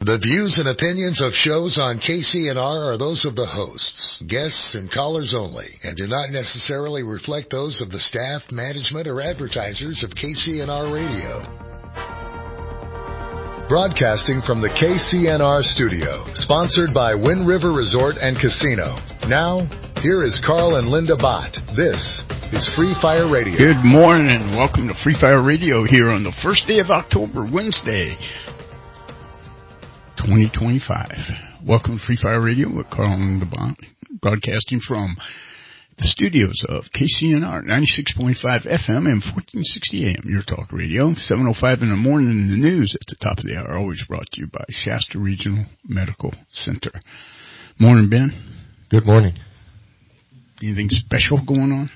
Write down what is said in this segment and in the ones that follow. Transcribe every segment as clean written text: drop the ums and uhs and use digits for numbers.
The views and opinions of shows on KCNR are those of the hosts, guests, and callers only, and do not necessarily reflect those of the staff, management, or advertisers of KCNR Radio. Broadcasting from the KCNR studio, sponsored by Wind River Resort and Casino. Now, here is Carl and Linda Bott. This is Free Fire Radio. Good morning and welcome to Free Fire Radio here on the first day of October, Wednesday, 2025. Welcome to Free Fire Radio with Carl and Linda Bott, broadcasting from the studios of KCNR 96.5 FM and 1460 AM, your talk radio. 7:05 in the morning in the news at the top of the hour, always brought to you by Shasta Regional Medical Center. Morning, Ben. Good morning. Anything special going on?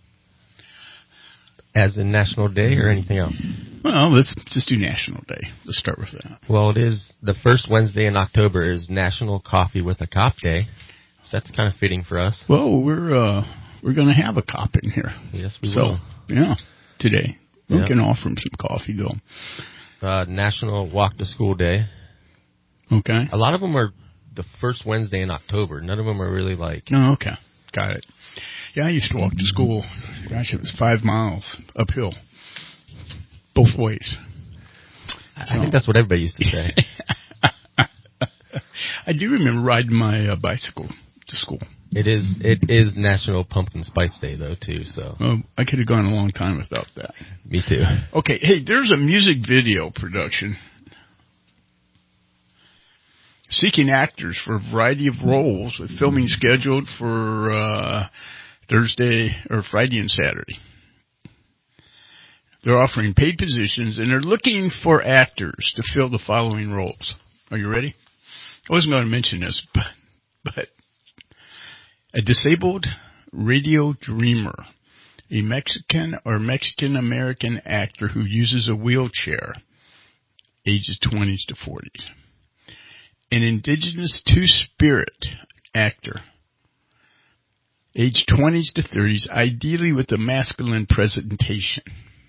As in National Day or anything else? Well, let's just do National Day. Let's start with that. Well, it is the first Wednesday in October is National Coffee with a Cop Day. So that's kind of fitting for us. Well, we're going to have a cop in here. Yes, we will. Yeah, today. We Yep. can offer him some coffee, though. National Walk to School Day. Okay. A lot of them are the first Wednesday in October. None of them are really like... Oh, okay. Got it. Yeah, I used to walk to school. Gosh, it was 5 miles uphill. Both ways. I think that's what everybody used to say. I do remember riding my bicycle to school. It is National Pumpkin Spice Day, though, too, so... I could have gone a long time without that. Me too. Okay, hey, there's a music video production seeking actors for a variety of roles with filming scheduled for Thursday or Friday and Saturday. They're offering paid positions, and they're looking for actors to fill the following roles. Are you ready? I wasn't going to mention this, but a disabled radio dreamer, a Mexican or Mexican-American actor who uses a wheelchair, ages 20s to 40s. An indigenous two-spirit actor, age 20s to 30s, ideally with a masculine presentation.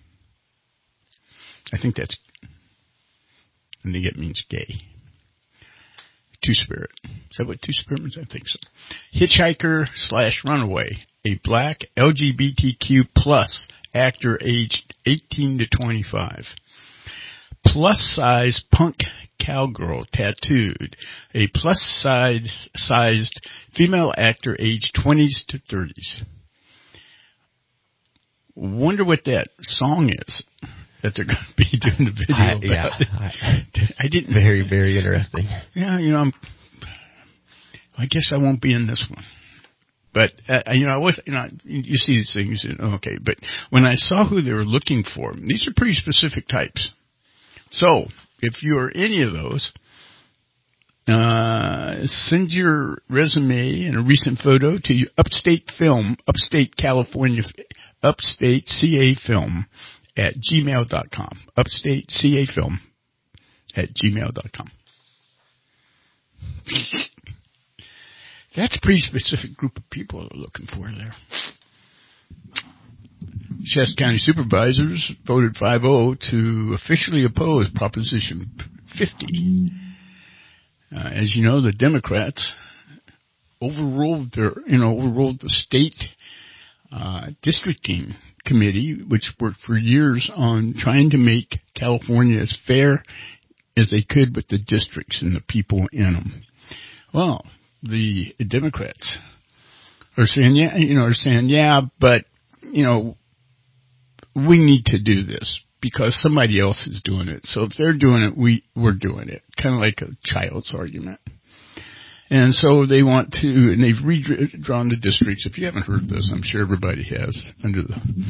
I think it means gay. Two-spirit. Is that what two-spirit means? I think so. Hitchhiker/runaway, a black LGBTQ plus actor aged 18 to 25. Plus-size punk cowgirl tattooed, a plus-sized female actor aged 20s to 30s. Wonder what that song is that they're going to be doing the video about. I didn't. Very, very interesting. Yeah, I guess I won't be in this one. But, you see these things, okay, but when I saw who they were looking for, these are pretty specific types. So, if you're any of those, send your resume and a recent photo to Upstate California, Upstate CA Film at gmail.com. Upstate CA Film at gmail.com. That's a pretty specific group of people they're looking for there. Shasta County supervisors voted 5-0 to officially oppose Proposition 50. As you know, the Democrats overruled the state districting committee, which worked for years on trying to make California as fair as they could with the districts and the people in them. Well, the Democrats are saying, but we need to do this because somebody else is doing it. So if they're doing it, we're doing it. Kind of like a child's argument. And so they want to, and they've redrawn the districts. If you haven't heard this, I'm sure everybody has under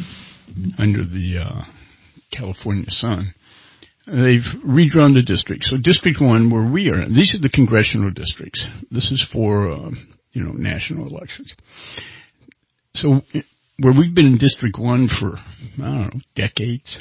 the California sun. They've redrawn the districts. So District 1, where we are, these are the congressional districts. This is for, national elections. So where we've been in District 1 for, decades,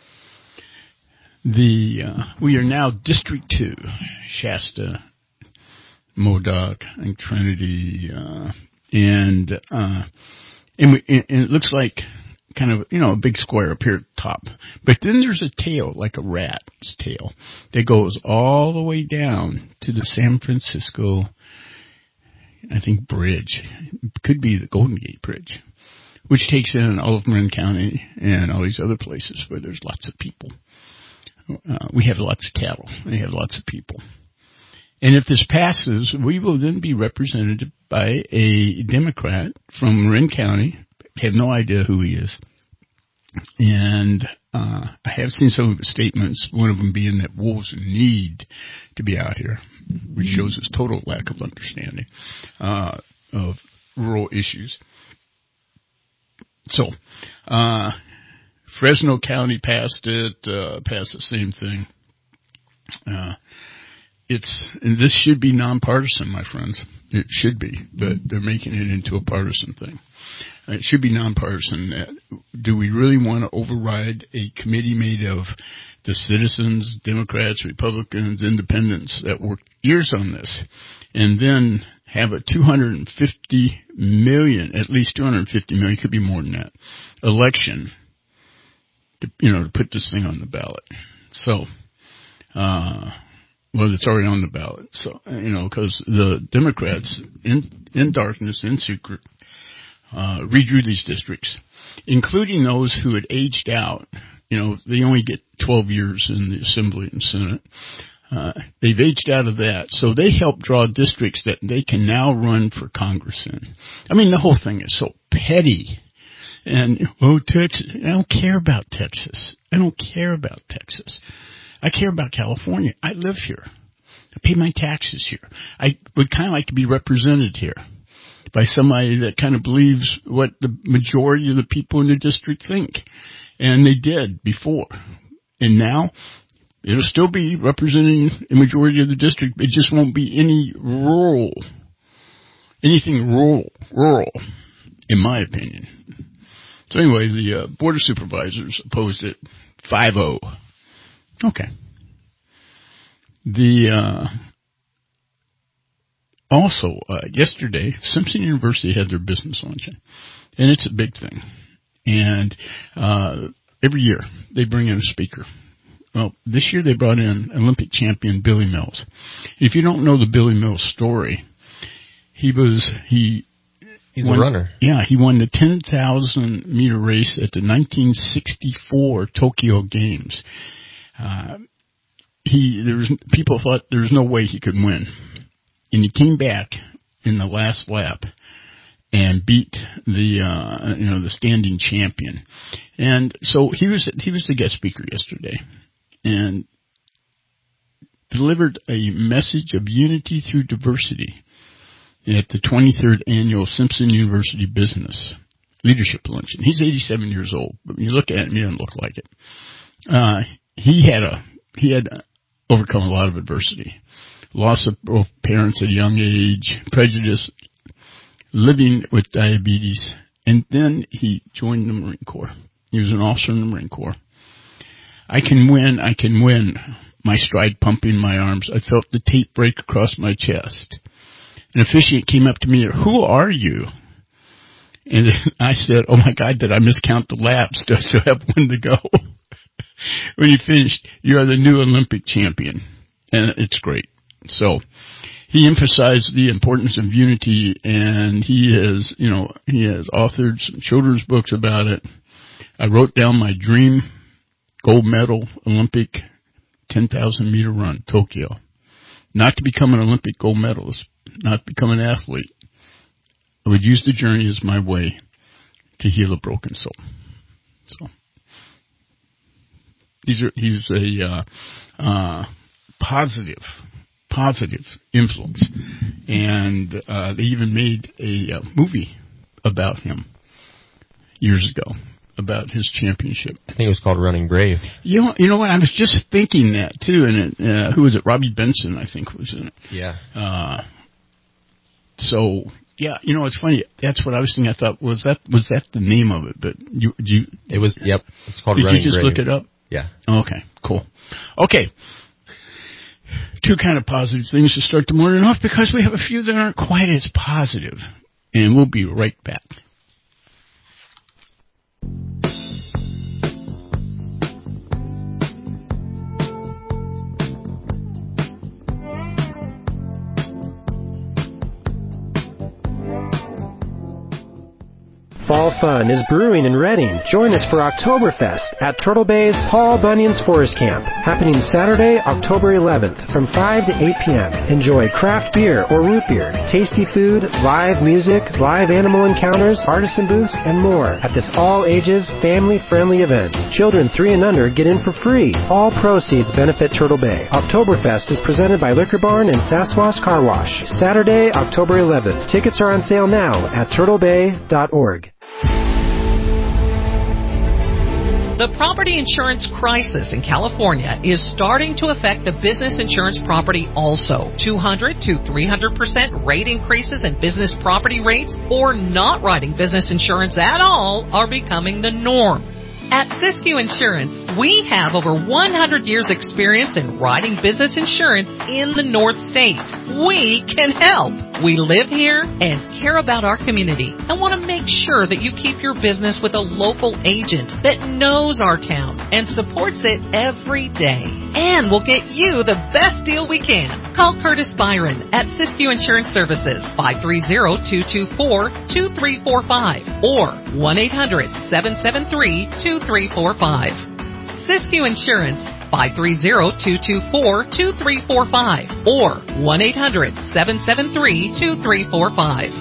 we are now District 2, Shasta, Modoc, and Trinity, and it looks like kind of, a big square up here at the top. But then there's a tail, like a rat's tail, that goes all the way down to the San Francisco, I think, bridge. It could be the Golden Gate Bridge, which takes in all of Marin County and all these other places where there's lots of people. We have lots of cattle. They have lots of people. And if this passes, we will then be represented by a Democrat from Marin County. I have no idea who he is. And I have seen some of his statements, one of them being that wolves need to be out here, which shows his total lack of understanding of rural issues. So, Fresno County passed it, passed the same thing. And this should be nonpartisan, my friends. It should be, but they're making it into a partisan thing. It should be nonpartisan. Do we really want to override a committee made of the citizens, Democrats, Republicans, Independents that worked years on this, and then have a $250 million, at least $250 million, could be more than that, election to put this thing on the ballot? So, well, it's already on the ballot. So, because the Democrats, in darkness, in secret, redrew these districts, including those who had aged out. They only get 12 years in the Assembly and Senate. They've aged out of that. So they help draw districts that they can now run for Congress in. I mean, the whole thing is so petty. And, Texas, I don't care about Texas. I don't care about Texas. I care about California. I live here. I pay my taxes here. I would kind of like to be represented here by somebody that kind of believes what the majority of the people in the district think. And they did before. And now it'll still be representing a majority of the district. It just won't be anything rural, in my opinion. So anyway, the Board of Supervisors opposed it 5-0. Okay. Also, yesterday, Simpson University had their business luncheon, and it's a big thing. And every year they bring in a speaker. Well, this year they brought in Olympic champion Billy Mills. If you don't know the Billy Mills story, he's a runner. Yeah, he won the 10,000 meter race at the 1964 Tokyo Games. People thought there was no way he could win, and he came back in the last lap and beat the standing champion. And so he was the guest speaker yesterday, and delivered a message of unity through diversity at the 23rd annual Simpson University Business Leadership Luncheon. He's 87 years old, but when you look at him, he doesn't look like it. He had overcome a lot of adversity, loss of both parents at a young age, prejudice, living with diabetes, and then he joined the Marine Corps. He was an officer in the Marine Corps. I can win. My stride pumping my arms. I felt the tape break across my chest. An officiant came up to me, "Who are you?" And I said, "Oh my God, did I miscount the laps? Do I still have one to go?" When he finished, "You are the new Olympic champion." And it's great. So he emphasized the importance of unity, and he has authored some children's books about it. I wrote down my dream gold medal Olympic 10,000 meter run, Tokyo. Not to become an Olympic gold medalist, not to become an athlete. I would use the journey as my way to heal a broken soul. So he's a positive influence, and they even made a movie about him years ago, about his championship. I think it was called Running Brave. You know what? I was just thinking that too. And who was it? Robbie Benson, I think, was in it. Yeah. So yeah, it's funny. That's what I was thinking. I thought was that the name of it? But it was. Yep. It's called Running Brave. Did you just look it up? Yeah. Okay. Cool. Okay. Two kind of positive things to start the morning off, because we have a few that aren't quite as positive, and we'll be right back. fall fun is brewing in Reading. Join us for Oktoberfest at Turtle Bay's Paul Bunyan's Forest Camp, happening Saturday, October 11th from 5 to 8 p.m. Enjoy craft beer or root beer, tasty food, live music, live animal encounters, artisan booths, and more at this all-ages, family-friendly event. Children 3 and under get in for free. All proceeds benefit Turtle Bay. Oktoberfest is presented by Liquor Barn and Sasquatch Car Wash. Saturday, October 11th. Tickets are on sale now at turtlebay.org. The property insurance crisis in California is starting to affect the business insurance property also. 200 to 300% rate increases in business property rates or not writing business insurance at all are becoming the norm. At Siskiyou Insurance, we have over 100 years experience in writing business insurance in the North State. We can help. We live here and care about our community and want to make sure that you keep your business with a local agent that knows our town and supports it every day. And we'll get you the best deal we can. Call Curtis Byron at Siskiyou Insurance Services, 530-224-2345 or 1-800-773-2345. Siskiyou Insurance, 530-224-2345 or 1-800-773-2345.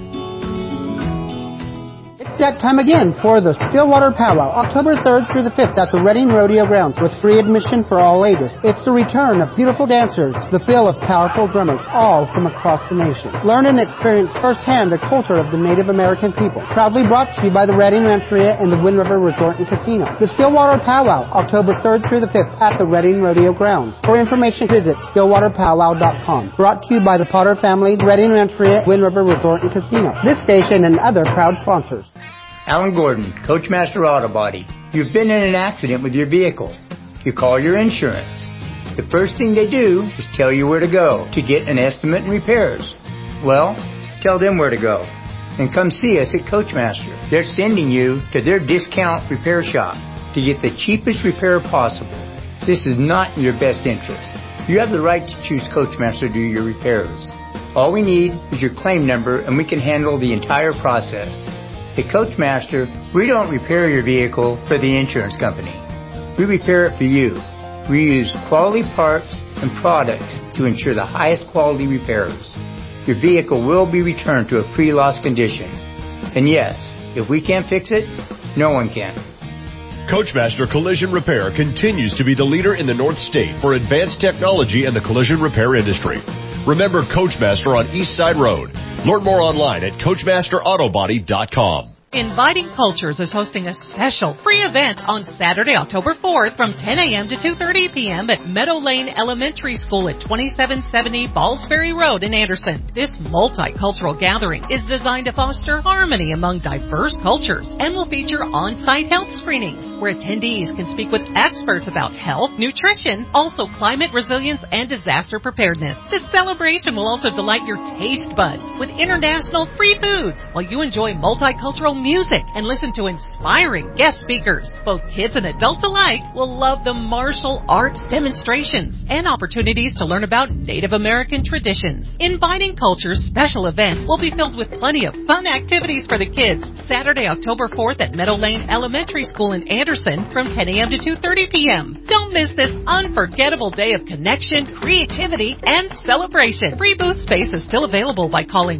It's that time again for the Stillwater Powwow, October 3rd through the 5th at the Reading Rodeo Grounds with free admission for all ages. It's the return of beautiful dancers, the feel of powerful drummers, all from across the nation. Learn and experience firsthand the culture of the Native American people. Proudly brought to you by the Reading Rancheria and the Wind River Resort and Casino. The Stillwater Powwow, October 3rd through the 5th at the Reading Rodeo Grounds. For information, visit stillwaterpowwow.com. Brought to you by the Potter family, Reading Rancheria, Wind River Resort and Casino. This station and other proud sponsors. Alan Gordon, Coachmaster Auto Body. You've been in an accident with your vehicle. You call your insurance. The first thing they do is tell you where to go to get an estimate and repairs. Well, tell them where to go. And come see us at Coachmaster. They're sending you to their discount repair shop to get the cheapest repair possible. This is not in your best interest. You have the right to choose Coachmaster to do your repairs. All we need is your claim number and we can handle the entire process. At Coachmaster, we don't repair your vehicle for the insurance company. We repair it for you. We use quality parts and products to ensure the highest quality repairs. Your vehicle will be returned to a pre-loss condition. And yes, if we can't fix it, no one can. Coachmaster Collision Repair continues to be the leader in the North State for advanced technology in the collision repair industry. Remember Coachmaster on East Side Road. Learn more online at CoachmasterAutobody.com. Inviting Cultures is hosting a special free event on Saturday, October 4th from 10 a.m. to 2:30 p.m. at Meadow Lane Elementary School at 2770 Balls Ferry Road in Anderson. This multicultural gathering is designed to foster harmony among diverse cultures and will feature on-site health screenings where attendees can speak with experts about health, nutrition, also climate resilience and disaster preparedness. This celebration will also delight your taste buds with international free foods while you enjoy multicultural music and listen to inspiring guest speakers. Both kids and adults alike will love the martial arts demonstrations and opportunities to learn about Native American traditions. Inviting Culture's special event will be filled with plenty of fun activities for the kids. Saturday, October 4th at Meadow Lane Elementary School in Anderson from 10 a.m. to 2:30 p.m. Don't miss this unforgettable day of connection, creativity, and celebration. Free booth space is still available by calling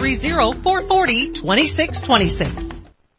530-440-2626.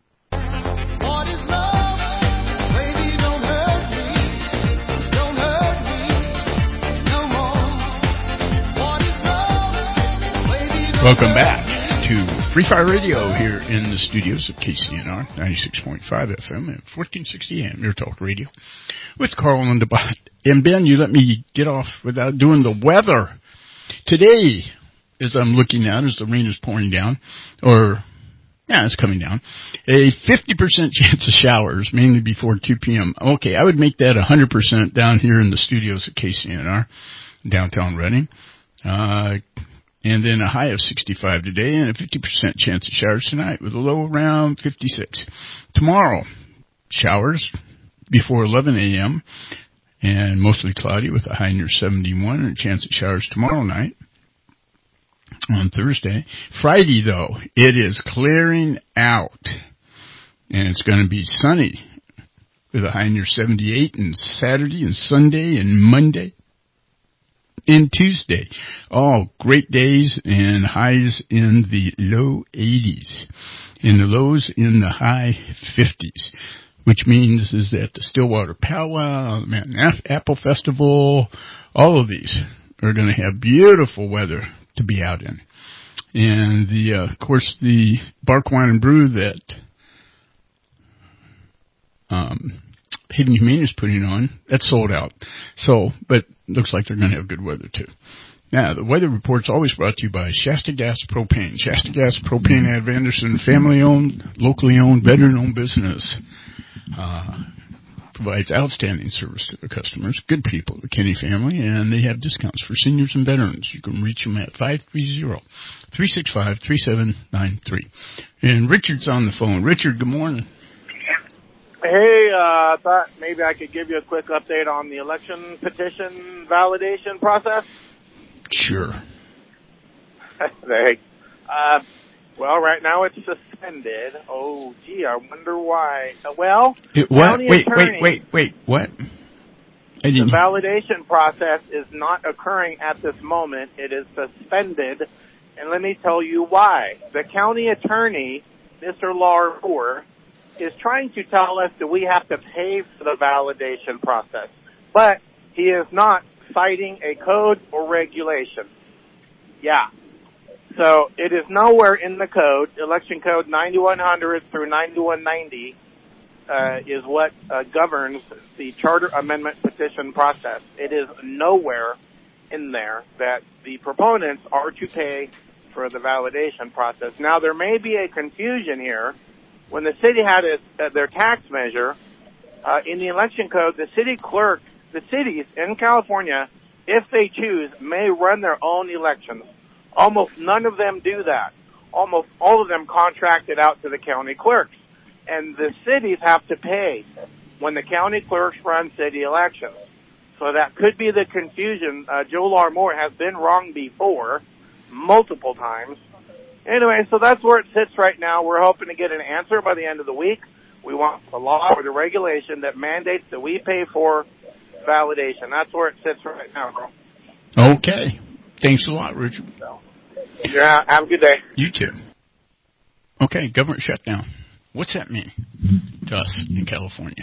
Welcome back to Free Fire Radio here in the studios of KCNR 96.5 FM and 1460 AM, Your Talk Radio, with Carl and DeBot. And Ben, you let me get off without doing the weather. Today, as I'm looking out, as the rain is pouring down, it's coming down, a 50% chance of showers, mainly before 2 p.m. Okay, I would make that 100% down here in the studios at KCNR, downtown Reading. And then a high of 65 today and a 50% chance of showers tonight with a low around 56. Tomorrow, showers before 11 a.m. and mostly cloudy with a high near 71 and a chance of showers tomorrow night on Thursday. Friday, though, it is clearing out And it's going to be sunny with a high near 78 and Saturday and Sunday and Monday and Tuesday. All great days and highs in the low 80s and the lows in the high 50s, which means is that the Stillwater Powwow, the Mountain Apple Festival, all of these are going to have beautiful weather to be out in. And of course, the Bark Wine and Brew that Hidden Humane is putting on, that's sold out. So, but looks like they're going to have good weather too. Now, the weather report's always brought to you by Shasta Gas Propane. Shasta Gas Propane out of Anderson, family-owned, locally-owned, veteran-owned business. Provides outstanding service to their customers. Good people, the Kenny family, and they have discounts for seniors and veterans. You can reach them at 530-365-3793. And Richard's on the phone. Richard, good morning. Hey, I thought maybe I could give you a quick update on the election petition validation process. Sure. Thanks. Well, right now it's suspended. Oh, gee, I wonder why. Well, what? Wait. What? The validation process is not occurring at this moment. It is suspended, and let me tell you why. The county attorney, Mr. Larmour, is trying to tell us that we have to pay for the validation process, but he is not citing a code or regulation. Yeah. So it is nowhere in the code. Election Code 9100 through 9190 is what governs the charter amendment petition process. It is nowhere in there that the proponents are to pay for the validation process. Now, there may be a confusion here. When the city had their tax measure, in the election code, the cities in California, if they choose, may run their own elections. Almost none of them do that. Almost all of them contract it out to the county clerks. And the cities have to pay when the county clerks run city elections. So that could be the confusion. Joe Larmour has been wrong before, multiple times. Anyway, so that's where it sits right now. We're hoping to get an answer by the end of the week. We want the law or the regulation that mandates that we pay for validation. That's where it sits right now, bro. Okay. Thanks a lot, Richard. Yeah, have a good day. You too. Okay, government shutdown. What's that mean to us in California?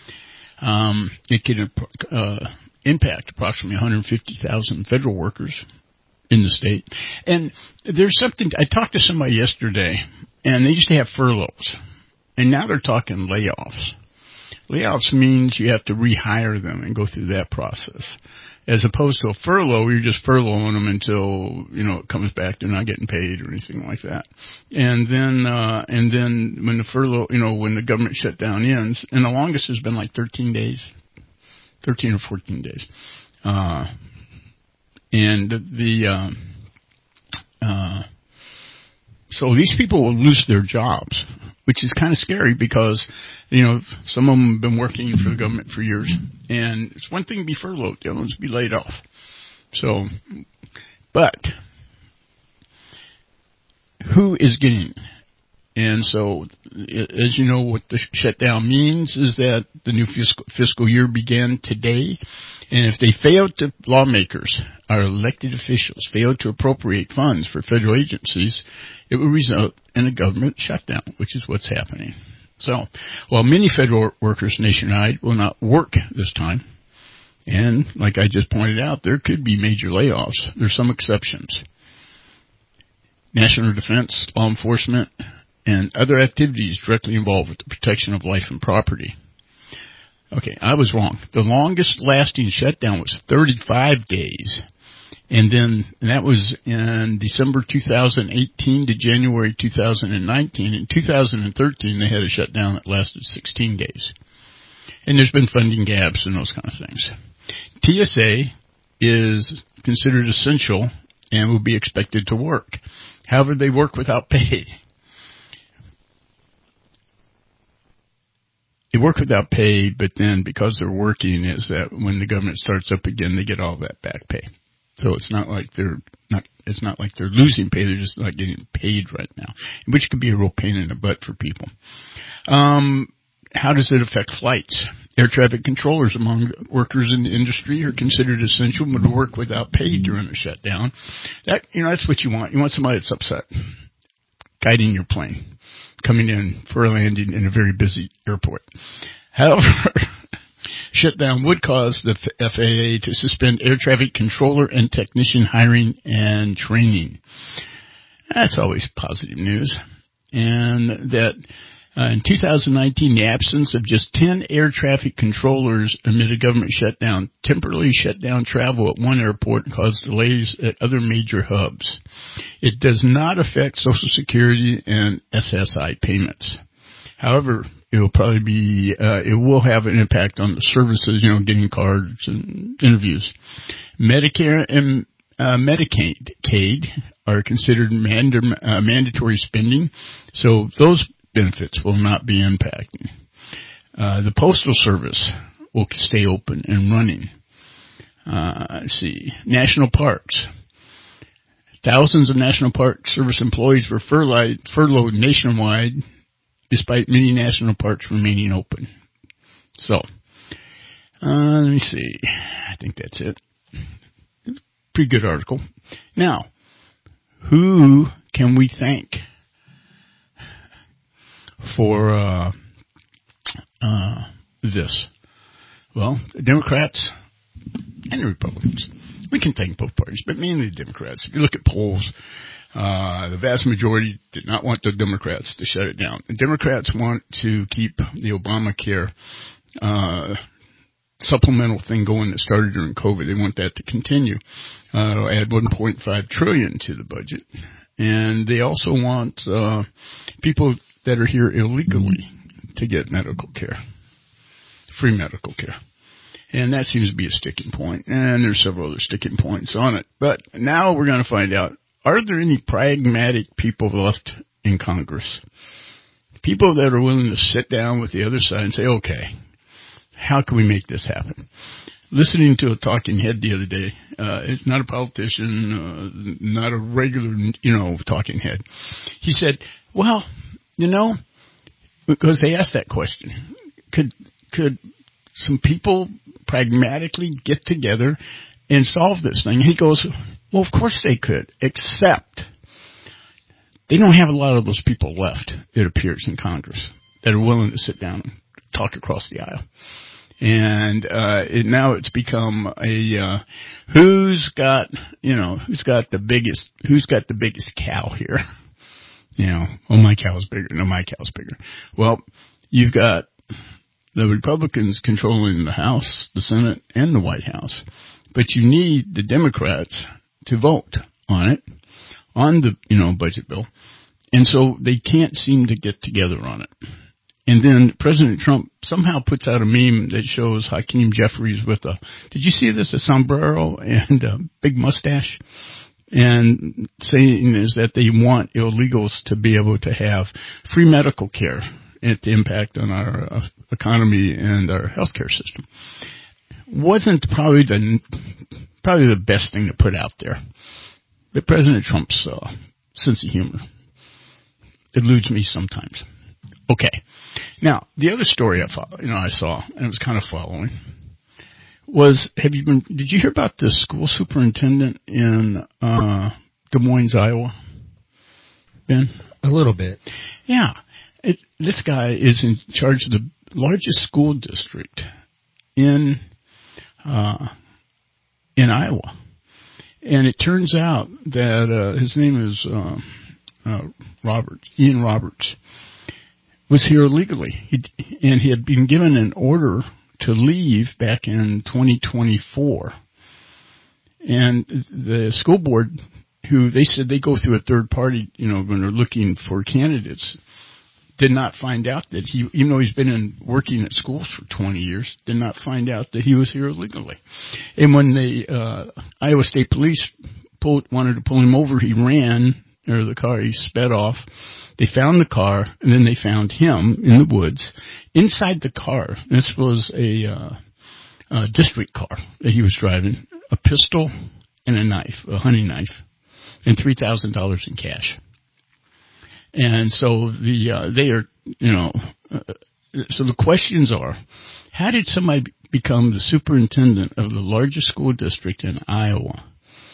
It could impact approximately 150,000 federal workers in the state. And there's something, I talked to somebody yesterday, and they used to have furloughs, and now they're talking layoffs. Layoffs means you have to rehire them and go through that process. As opposed to a furlough, you're just furloughing them until, it comes back, they're not getting paid or anything like that. And then when the furlough, when the government shutdown ends, and the longest has been like 13 or 14 days. So these people will lose their jobs, which is kind of scary because, some of them have been working for the government for years. And it's one thing to be furloughed, the other one's to be laid off. So, but who is getting? And so, as you know, what the shutdown means is that the new fiscal year began today. And if lawmakers, our elected officials, fail to appropriate funds for federal agencies, it will result in a government shutdown, which is what's happening. So, while many federal workers nationwide will not work this time, and like I just pointed out, there could be major layoffs. There's some exceptions. National defense, law enforcement, and other activities directly involved with the protection of life and property. Okay, I was wrong. The longest lasting shutdown was 35 days. And that was in December 2018 to January 2019. In 2013, they had a shutdown that lasted 16 days. And there's been funding gaps and those kind of things. TSA is considered essential and will be expected to work. However, they work without pay. They work without pay, but then because they're working is that when the government starts up again, they get all that back pay. So it's not like they're losing pay. They're just not getting paid right now, which could be a real pain in the butt for people. How does it affect flights? Air traffic controllers among workers in the industry are considered essential but work without pay during a shutdown. That's what you want. You want somebody that's upset, guiding your plane, coming in for a landing in a very busy airport. However, shutdown would cause the FAA to suspend air traffic controller and technician hiring and training. That's always positive news. And that in 2019, the absence of just 10 air traffic controllers amid a government shutdown temporarily shut down travel at one airport and caused delays at other major hubs. It does not affect Social Security and SSI payments. However, it will have an impact on the services, getting cards and interviews. Medicare and Medicaid are considered mandatory spending, so those benefits will not be impacted. The Postal Service will stay open and running. Let's see. National parks. Thousands of National Park Service employees were furloughed nationwide, despite many national parks remaining open. So, let me see. I think that's it. Pretty good article. Now, who can we thank for this? Well, the Democrats and the Republicans. We can thank both parties, but mainly the Democrats. If you look at polls, the vast majority did not want the Democrats to shut it down. The Democrats want to keep the Obamacare supplemental thing going that started during COVID. They want that to continue. It'll add $1.5 trillion to the budget. And they also want people that are here illegally to get medical care, free medical care. And that seems to be a sticking point. And there's several other sticking points on it. But now we're going to find out, are there any pragmatic people left in Congress? People that are willing to sit down with the other side and say, okay, how can we make this happen? Listening to a talking head the other day, it's not a politician, not a regular, talking head. He said, well, because they asked that question, could some people pragmatically get together and solve this thing? He goes, well, of course they could, except they don't have a lot of those people left, it appears, in Congress that are willing to sit down and talk across the aisle. And now it's become a who's got the biggest cow here? Oh, my cow's bigger. No, my cow's bigger. Well, you've got the Republicans controlling the House, the Senate, and the White House. But you need the Democrats to vote on it, on the budget bill. And so they can't seem to get together on it. And then President Trump somehow puts out a meme that shows Hakeem Jeffries with did you see this, a sombrero and a big mustache? And saying is that they want illegals to be able to have free medical care and the impact on our economy and our healthcare system. Wasn't probably the best thing to put out there. But President Trump's sense of humor eludes me sometimes. Okay. Now, the other story I saw, and it was kind of following, was, did you hear about the school superintendent in Des Moines, Iowa, Ben? A little bit. Yeah. This guy is in charge of the largest school district in Iowa. And it turns out that his name is Ian Roberts, was here illegally. He had been given an order to leave back in 2024. And the school board, who they said they go through a third party, when they're looking for candidates, did not find out that even though he's been working at schools for 20 years, did not find out that he was here illegally. And when the Iowa State Police wanted to pull him over, he ran, or the car, he sped off. They found the car, and then they found him in the woods. Inside the car, this was a district car that he was driving, a pistol and a hunting knife, and $3,000 in cash. And so so the questions are, how did somebody become the superintendent of the largest school district in Iowa?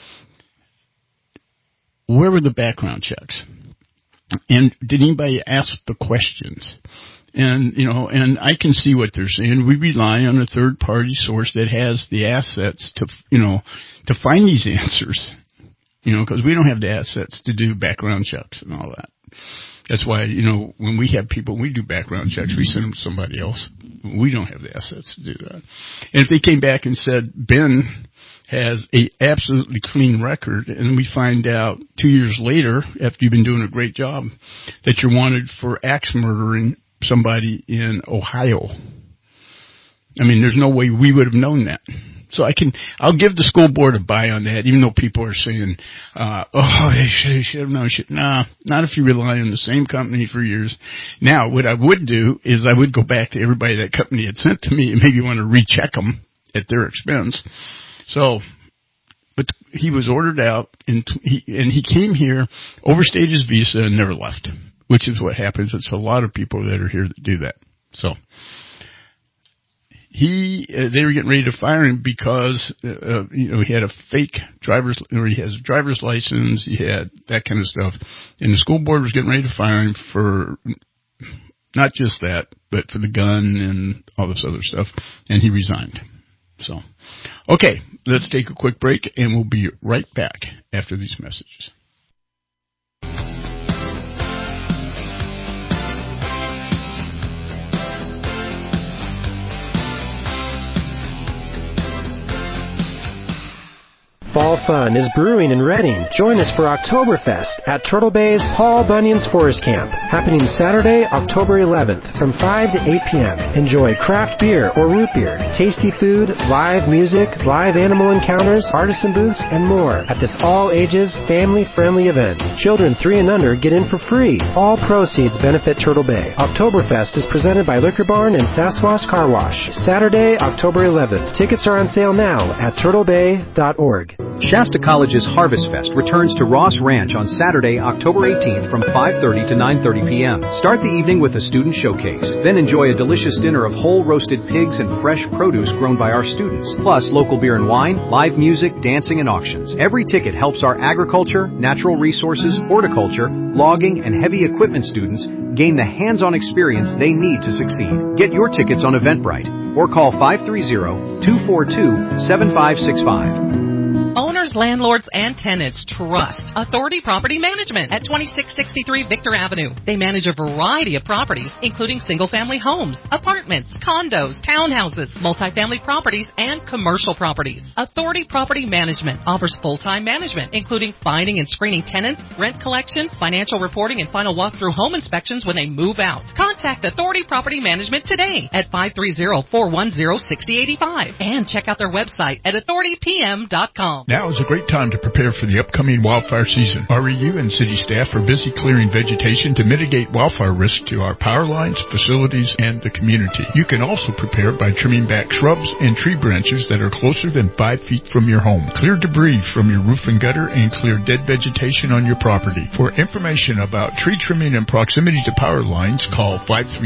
Where were the background checks? And did anybody ask the questions? And, and I can see what they're saying. We rely on a third-party source that has the assets to find these answers, because we don't have the assets to do background checks and all that. That's why, when we have people, we do background checks, we send them to somebody else. We don't have the assets to do that. And if they came back and said, Ben has a absolutely clean record, and we find out 2 years later, after you've been doing a great job, that you're wanted for axe murdering somebody in Ohio. I mean, there's no way we would have known that. So I'll give the school board a buy on that, even though people are saying, they should have known. Nah, not if you rely on the same company for years. Now, what I would do is I would go back to everybody that company had sent to me and maybe want to recheck them at their expense. So, but he was ordered out, and he came here, overstayed his visa, and never left, which is what happens. It's a lot of people that are here that do that. So, they were getting ready to fire him because, he had a fake he has a driver's license, he had that kind of stuff. And the school board was getting ready to fire him for not just that, but for the gun and all this other stuff. And he resigned. So, okay, let's take a quick break and we'll be right back after these messages. Fall fun is brewing in Reading. Join us for Oktoberfest at Turtle Bay's Paul Bunyan's Forest Camp, happening Saturday, October 11th from 5 to 8 p.m. Enjoy craft beer or root beer, tasty food, live music, live animal encounters, artisan booths, and more at this all-ages, family-friendly event. Children 3 and under get in for free. All proceeds benefit Turtle Bay. Oktoberfest is presented by Liquor Barn and Sasquatch Car Wash. Saturday, October 11th. Tickets are on sale now at turtlebay.org. Shasta College's Harvest Fest returns to Ross Ranch on Saturday, October 18th from 5:30 to 9:30 p.m. Start the evening with a student showcase. Then enjoy a delicious dinner of whole roasted pigs and fresh produce grown by our students. Plus local beer and wine, live music, dancing, and auctions. Every ticket helps our agriculture, natural resources, horticulture, logging, and heavy equipment students gain the hands-on experience they need to succeed. Get your tickets on Eventbrite or call 530-242-7565. Owners, landlords, and tenants trust Authority Property Management at 2663 Victor Avenue. They manage a variety of properties, including single-family homes, apartments, condos, townhouses, multifamily properties, and commercial properties. Authority Property Management offers full-time management, including finding and screening tenants, rent collection, financial reporting, and final walkthrough home inspections when they move out. Contact Authority Property Management today at 530-410-6085 and check out their website at authoritypm.com. Now is a great time to prepare for the upcoming wildfire season. REU and city staff are busy clearing vegetation to mitigate wildfire risk to our power lines, facilities, and the community. You can also prepare by trimming back shrubs and tree branches that are closer than 5 feet from your home. Clear debris from your roof and gutter and clear dead vegetation on your property. For information about tree trimming and proximity to power lines, call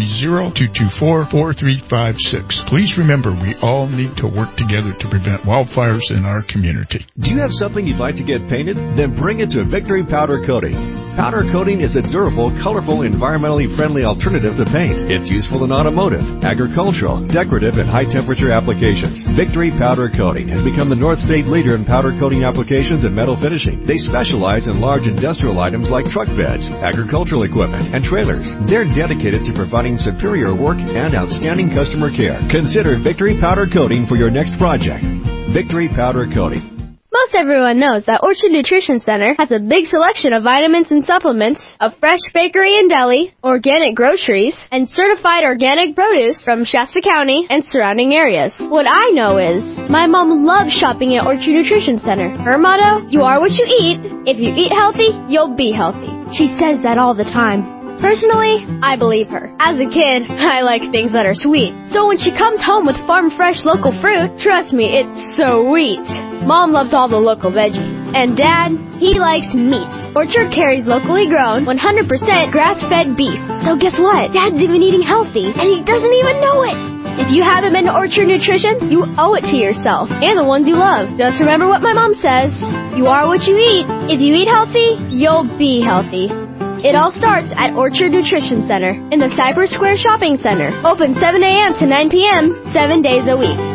530-224-4356. Please remember, we all need to work together to prevent wildfires in our community. Do you have something you'd like to get painted? Then bring it to Victory Powder Coating. Powder coating is a durable, colorful, environmentally friendly alternative to paint. It's useful in automotive, agricultural, decorative, and high-temperature applications. Victory Powder Coating has become the North State leader in powder coating applications and metal finishing. They specialize in large industrial items like truck beds, agricultural equipment, and trailers. They're dedicated to providing superior work and outstanding customer care. Consider Victory Powder Coating for your next project. Victory Powder Coating. Most everyone knows that Orchard Nutrition Center has a big selection of vitamins and supplements, a fresh bakery and deli, organic groceries, and certified organic produce from Shasta County and surrounding areas. What I know is, my mom loves shopping at Orchard Nutrition Center. Her motto, you are what you eat. If you eat healthy, you'll be healthy. She says that all the time. Personally, I believe her. As a kid, I like things that are sweet. So when she comes home with farm fresh local fruit, trust me, it's sweet. Mom loves all the local veggies. And Dad, he likes meat. Orchard carries locally grown, 100% grass-fed beef. So guess what? Dad's even eating healthy, and he doesn't even know it. If you haven't been to Orchard Nutrition, you owe it to yourself and the ones you love. Just remember what my mom says. You are what you eat. If you eat healthy, you'll be healthy. It all starts at Orchard Nutrition Center in the Cyber Square Shopping Center. Open 7 a.m. to 9 p.m., 7 days a week.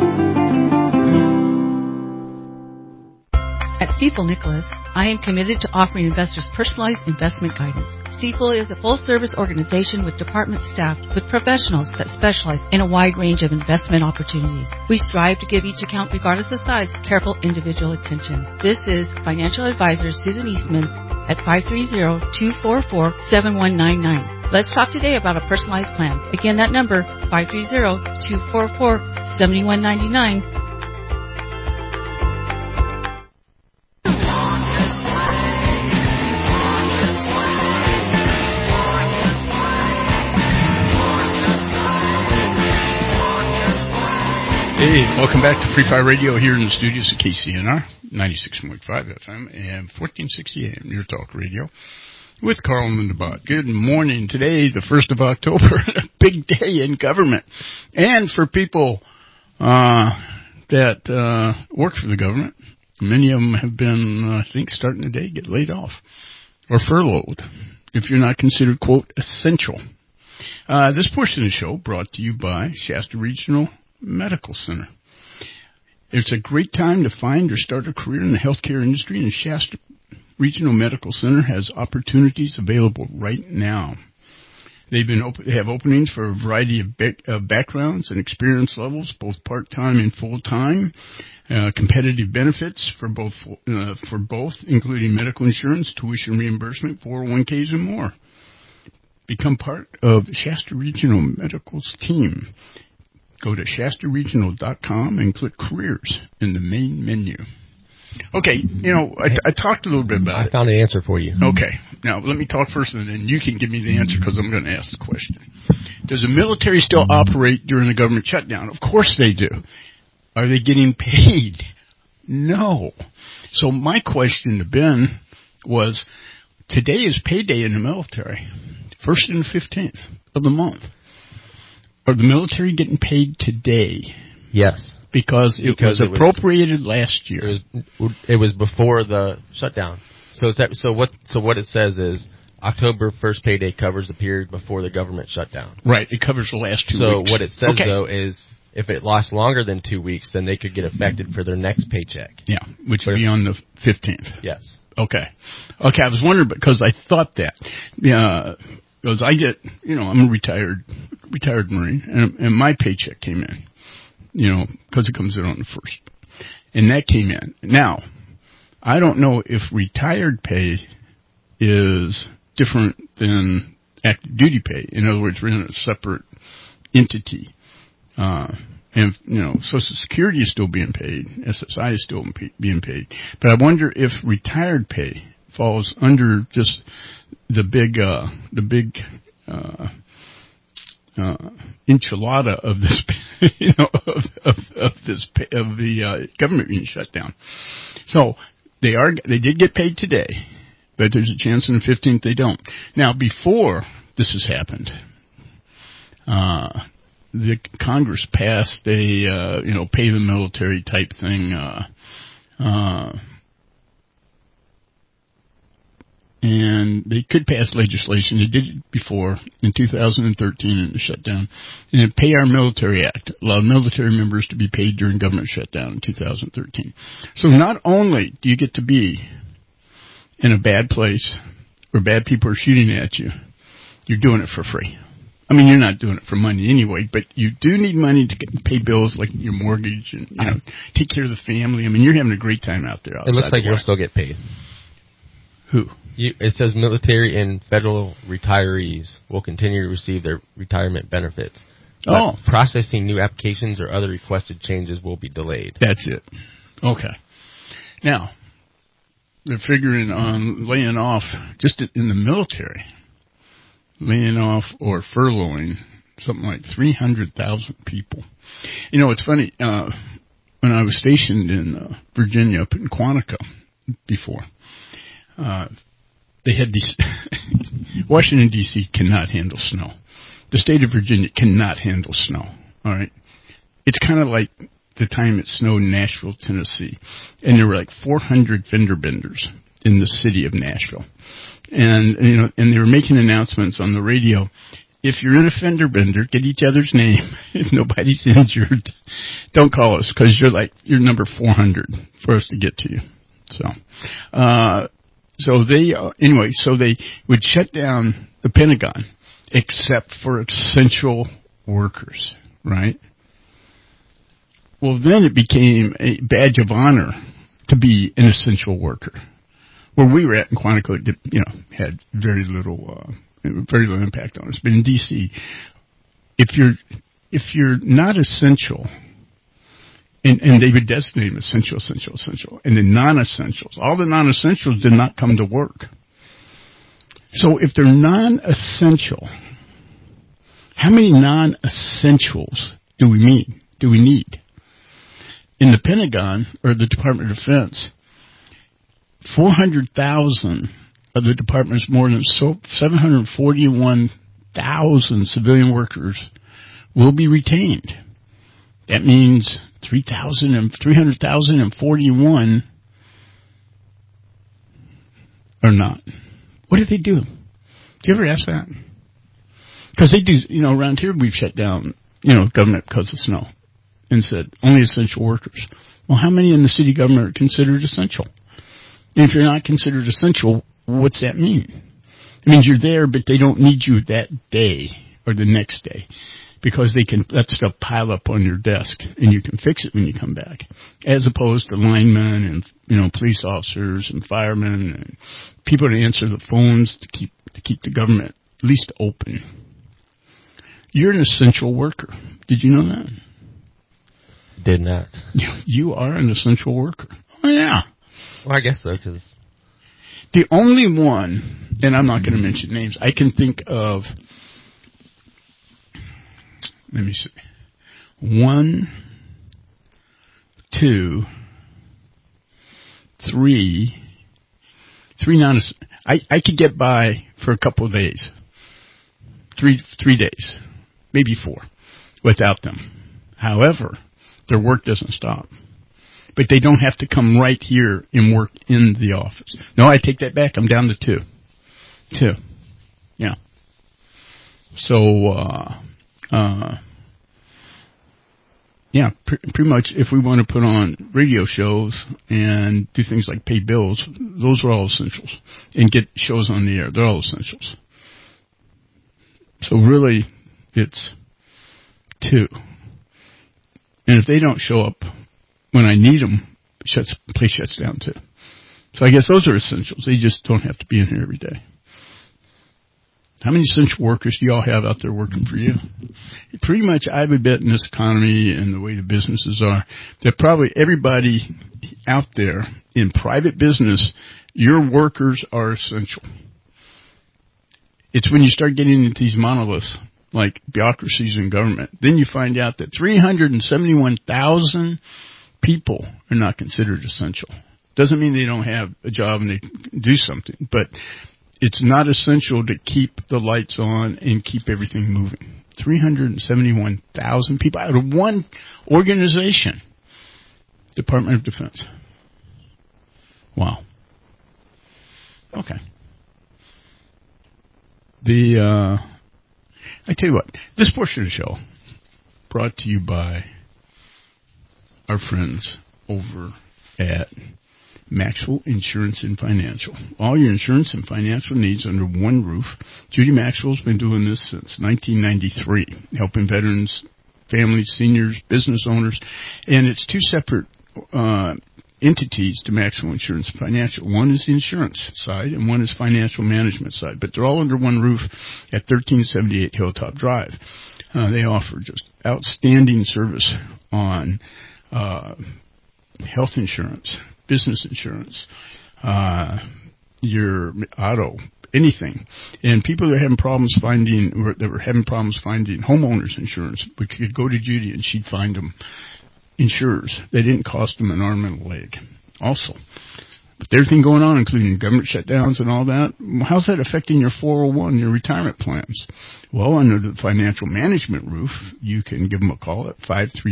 At Stifel Nicholas, I am committed to offering investors personalized investment guidance. Stifel is a full-service organization with department staff with professionals that specialize in a wide range of investment opportunities. We strive to give each account, regardless of size, careful individual attention. This is financial advisor Susan Eastman at 530-244-7199. Let's talk today about a personalized plan. Again, that number, 530-244-7199. Hey, welcome back to Free Fire Radio here in the studios of KCNR, 96.5 FM and 1460 AM, Your Talk Radio, with Carl and Linda Bott. Good morning. Today, the 1st of October, a big day in government. And for people that work for the government, many of them have been, I think, starting today, get laid off or furloughed if you're not considered, quote, essential. This portion of the show brought to you by Shasta Regional Medical Center. It's a great time to find or start a career in the healthcare industry, and Shasta Regional Medical Center has opportunities available right now. They have openings for a variety of backgrounds and experience levels, both part-time and full-time. Competitive benefits for both, including medical insurance, tuition reimbursement, 401ks, and more. Become part of Shasta Regional Medical's team. Go to shastaregional.com and click Careers in the main menu. Okay, I talked a little bit about it. I found an answer for you. Okay, now let me talk first and then you can give me the answer because I'm going to ask the question. Does the military still operate during the government shutdown? Of course they do. Are they getting paid? No. So my question to Ben was, today is payday in the military, 1st and 15th of the month. Are the military getting paid today? Yes. Because it was appropriated last year. It was before the shutdown. So what it says is October 1st payday covers the period before the government shutdown. Right. It covers the last 2 weeks. So what it says, though, is if it lasts longer than 2 weeks, then they could get affected for their next paycheck. Yeah, which would be on the 15th. Yes. Okay, I was wondering because I thought that. Because I get, I'm a retired Marine, and my paycheck came in, because it comes in on the 1st. And that came in. Now, I don't know if retired pay is different than active duty pay. In other words, we're in a separate entity. And, Social Security is still being paid. SSI is still being paid. But I wonder if retired pay falls under just the big enchilada of this, of the government being shut down. So they did get paid today, but there's a chance on the 15th they don't. Now, before this has happened, the Congress passed a pay the military type thing. And they could pass legislation. They did it before in 2013 in the shutdown. And the Pay Our Military Act allowed military members to be paid during government shutdown in 2013. So not only do you get to be in a bad place where bad people are shooting at you, you're doing it for free. I mean, you're not doing it for money anyway, but you do need money to pay bills like your mortgage and take care of the family. I mean, you're having a great time out there. It looks like you'll still get paid. Who? It says military and federal retirees will continue to receive their retirement benefits. But processing new applications or other requested changes will be delayed. That's it. Okay. Now, they're figuring on laying off, just in the military, laying off or furloughing something like 300,000 people. You know, it's funny. When I was stationed in Virginia, up in Quantico before, they had these. Washington, D.C. cannot handle snow. The state of Virginia cannot handle snow. All right, it's kind of like the time it snowed in Nashville, Tennessee, and there were like 400 fender benders in the city of Nashville, and and they were making announcements on the radio. If you're in a fender bender, get each other's name. If nobody's injured, don't call us because you're number 400 for us to get to you. So they would shut down the Pentagon except for essential workers, right? Well, then it became a badge of honor to be an essential worker. Where we were at in Quantico, had very little impact on us. But in D.C., if you're not essential, and they would designate them essential, and the non-essentials, all the non-essentials did not come to work. So if they're non-essential, how many non-essentials do we need? In the Pentagon or the Department of Defense, 400,000 of the department's more than 741,000 civilian workers will be retained. That means 300,041 are not. What do they do? Do you ever ask that? Because they do, around here we've shut down, government because of snow and said only essential workers. Well, how many in the city government are considered essential? And if you're not considered essential, what's that mean? It means you're there, but they don't need you that day or the next day because they can let stuff pile up on your desk and you can fix it when you come back, as opposed to linemen and police officers and firemen and people to answer the phones to keep the government at least open. You're an essential worker. Did you know that? Did not. You are an essential worker. Oh yeah. Well, I guess so, because the only one, and I'm not going to mention names, I can think of, let me see, 1, 2, 3 I could get by for a couple of days, 3 days, maybe 4, without them. However, their work doesn't stop. But they don't have to come right here and work in the office. No, I take that back. I'm down to 2. 2. Yeah. So, pretty much if we want to put on radio shows and do things like pay bills, those are all essentials. And get shows on the air, they're all essentials. So really, it's 2. And if they don't show up when I need them, place shuts down too. So I guess those are essentials. They just don't have to be in here every day. How many essential workers do y'all have out there working for you? Pretty much, I would bet in this economy and the way the businesses are, that probably everybody out there in private business, your workers are essential. It's when you start getting into these monoliths, like bureaucracies in government, then you find out that 371,000 people are not considered essential. Doesn't mean they don't have a job and they do something, but it's not essential to keep the lights on and keep everything moving. 371,000 people out of one organization, Department of Defense. Wow. Okay. I tell you what, this portion of the show brought to you by our friends over at Maxwell Insurance and Financial. All your insurance and financial needs under one roof. Judy Maxwell's been doing this since 1993, helping veterans, families, seniors, business owners, and it's 2 separate entities to Maxwell Insurance and Financial. One is the insurance side and one is financial management side, but they're all under one roof at 1378 Hilltop Drive. They offer just outstanding service on health insurance, business insurance, your auto, anything. And people that were having problems finding homeowners insurance, we could go to Judy and she'd find them insurers. They didn't cost them an arm and a leg. Also, with everything going on, including government shutdowns and all that, how's that affecting your 401, your retirement plans? Well, under the financial management roof, you can give them a call at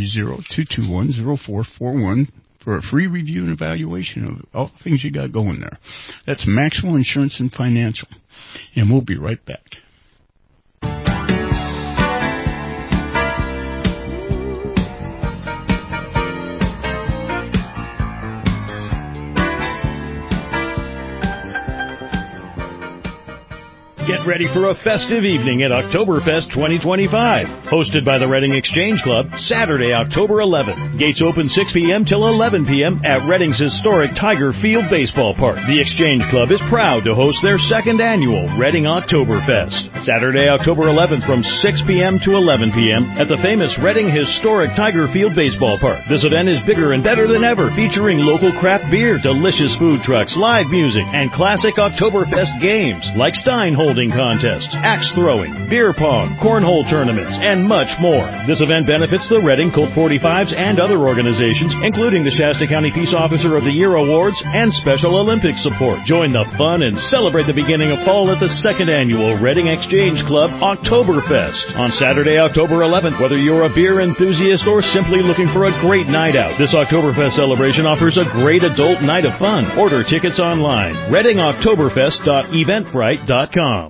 530-221-0441 for a free review and evaluation of all the things you got going there. That's Maxwell Insurance and Financial. And we'll be right back. Get ready for a festive evening at Oktoberfest 2025. Hosted by the Reading Exchange Club, Saturday, October 11th. Gates open 6 p.m. till 11 p.m. at Reading's historic Tiger Field Baseball Park. The Exchange Club is proud to host their second annual Reading Oktoberfest. Saturday, October 11th from 6 p.m. to 11 p.m. at the famous Reading historic Tiger Field Baseball Park. This event is bigger and better than ever, featuring local craft beer, delicious food trucks, live music, and classic Oktoberfest games like Stein holding contests, axe throwing, beer pong, cornhole tournaments, and much more. This event benefits the Reading Colt 45s and other organizations, including the Shasta County Peace Officer of the Year Awards and Special Olympics support. Join the fun and celebrate the beginning of fall at the second annual Reading Exchange Club Oktoberfest on Saturday, October 11th. Whether you're a beer enthusiast or simply looking for a great night out, this Oktoberfest celebration offers a great adult night of fun. Order tickets online. ReadingOktoberfest.eventbrite.com.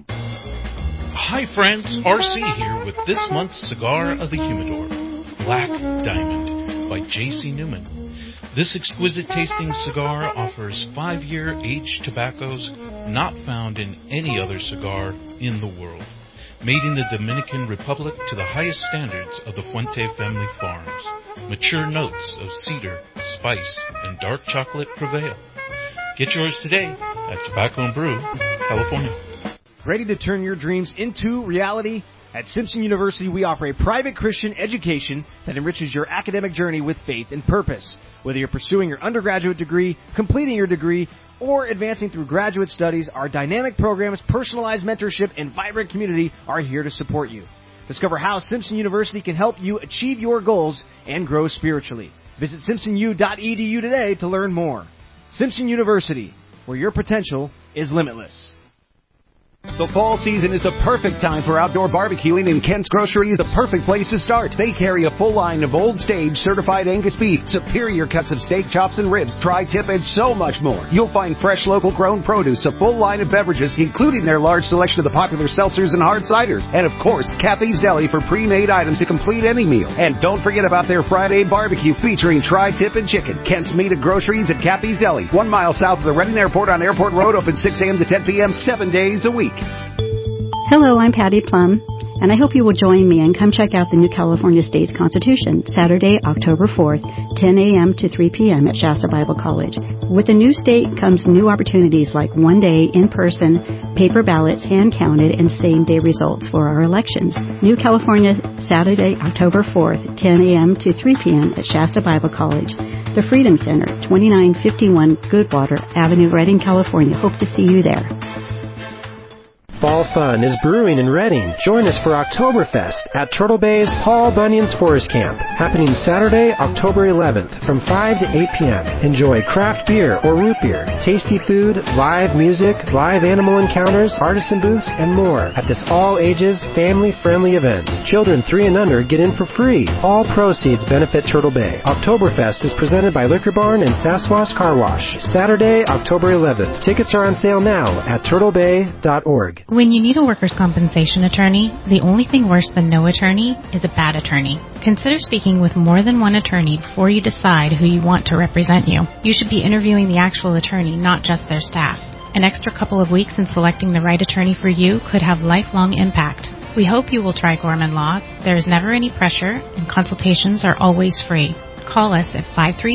Hi friends, RC here with this month's Cigar of the Humidor, Black Diamond by J.C. Newman. This exquisite tasting cigar offers 5-year aged tobaccos not found in any other cigar in the world. Made in the Dominican Republic to the highest standards of the Fuente family farms. Mature notes of cedar, spice, and dark chocolate prevail. Get yours today at Tobacco and Brew, California. Ready to turn your dreams into reality? At Simpson University, we offer a private Christian education that enriches your academic journey with faith and purpose. Whether you're pursuing your undergraduate degree, completing your degree, or advancing through graduate studies, our dynamic programs, personalized mentorship, and vibrant community are here to support you. Discover how Simpson University can help you achieve your goals and grow spiritually. Visit simpsonu.edu today to learn more. Simpson University, where your potential is limitless. The fall season is the perfect time for outdoor barbecuing, and Kent's Grocery is the perfect place to start. They carry a full line of Old Stage certified Angus beef, superior cuts of steak, chops, and ribs, tri-tip, and so much more. You'll find fresh, local grown produce, a full line of beverages, including their large selection of the popular seltzers and hard ciders, and of course, Kathy's Deli for pre-made items to complete any meal. And don't forget about their Friday barbecue featuring tri-tip and chicken. Kent's Meat and Groceries at Kathy's Deli, 1 mile south of the Reading Airport on Airport Road, open 6 a.m. to 10 p.m. 7 days a week. Hello, I'm Patty Plum, and I hope you will join me and come check out the new California State Constitution, Saturday, October 4th, 10 a.m. to 3 p.m. at Shasta Bible College. With the new state comes new opportunities like one-day in-person, paper ballots, hand-counted, and same-day results for our elections. New California, Saturday, October 4th, 10 a.m. to 3 p.m. at Shasta Bible College. The Freedom Center, 2951 Goodwater Avenue, Redding, California. Hope to see you there. Fall fun is brewing in Reading. Join us for Oktoberfest at Turtle Bay's Paul Bunyan's Forest Camp, happening Saturday, October 11th from 5 to 8 p.m. Enjoy craft beer or root beer, tasty food, live music, live animal encounters, artisan booths, and more at this all-ages, family-friendly event. Children 3 and under get in for free. All proceeds benefit Turtle Bay. Oktoberfest is presented by Liquor Barn and Sasquatch Car Wash. Saturday, October 11th. Tickets are on sale now at turtlebay.org. When you need a workers' compensation attorney, the only thing worse than no attorney is a bad attorney. Consider speaking with more than one attorney before you decide who you want to represent you. You should be interviewing the actual attorney, not just their staff. An extra couple of weeks in selecting the right attorney for you could have lifelong impact. We hope you will try Gorman Law. There is never any pressure, and consultations are always free. Call us at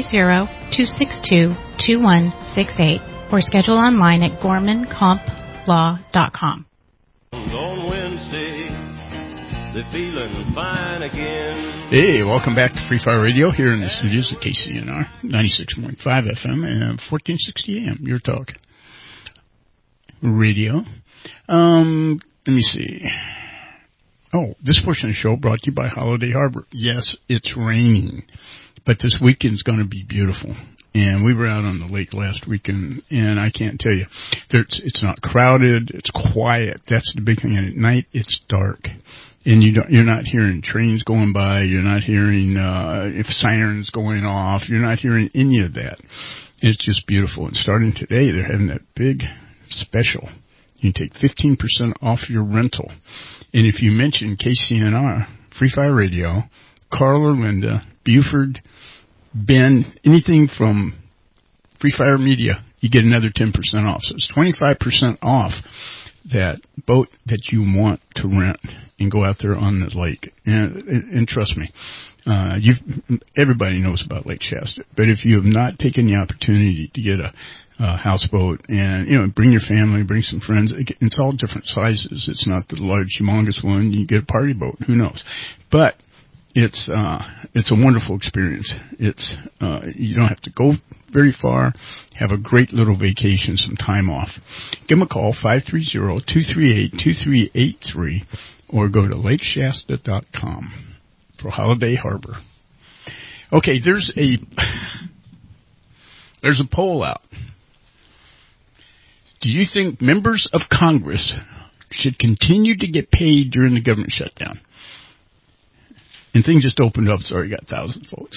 530-262-2168 or schedule online at gormancomplaw.com. On Wednesday, they're feeling fine again. Hey, welcome back to Free Fire Radio here in the studios at KCNR, 96.5 FM and 1460 AM. Your talk. Radio. Let me see. Oh, this portion of the show brought to you by Holiday Harbor. Yes, it's raining, but this weekend's going to be beautiful. And we were out on the lake last weekend, and I can't tell you, it's not crowded, it's quiet. That's the big thing. And at night, it's dark. And you're not hearing trains going by, you're not hearing if sirens going off, you're not hearing any of that. It's just beautiful. And starting today, they're having that big special. You can take 15% off your rental. And if you mention KCNR, Free Fire Radio, Carl or Linda, Buford, Ben, anything from Free Fire Media, you get another 10% off. So it's 25% off that boat that you want to rent and go out there on the lake. And trust me, everybody knows about Lake Shasta. But if you have not taken the opportunity to get a houseboat and, bring your family, bring some friends, it's all different sizes. It's not the large, humongous one. You get a party boat. Who knows? But it's a wonderful experience. It's, you don't have to go very far. Have a great little vacation, some time off. Give them a call, 530-238-2383, or go to lakeshasta.com for Holiday Harbor. Okay, there's a poll out. Do you think members of Congress should continue to get paid during the government shutdown? And things just opened up, so I got 1,000 votes.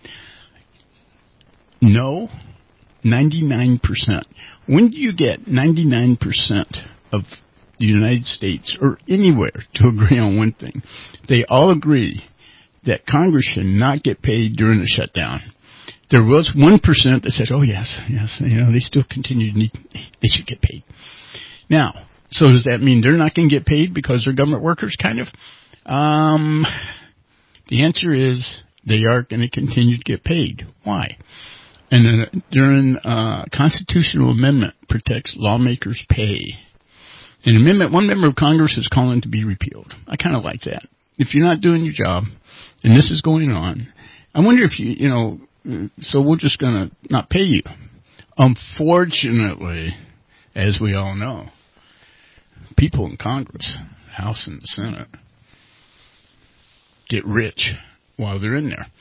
No, 99%. When do you get 99% of the United States or anywhere to agree on one thing? They all agree that Congress should not get paid during the shutdown. There was 1% that said, oh, yes, they still continue to they should get paid. Now, so does that mean they're not going to get paid because they're government workers, kind of? The answer is they are going to continue to get paid. Why? And during constitutional amendment protects lawmakers' pay. One member of Congress is calling to be repealed. I kind of like that. If you're not doing your job, and this is going on, I wonder if so we're just going to not pay you. Unfortunately, as we all know, people in Congress, House and the Senate, get rich while they're in there.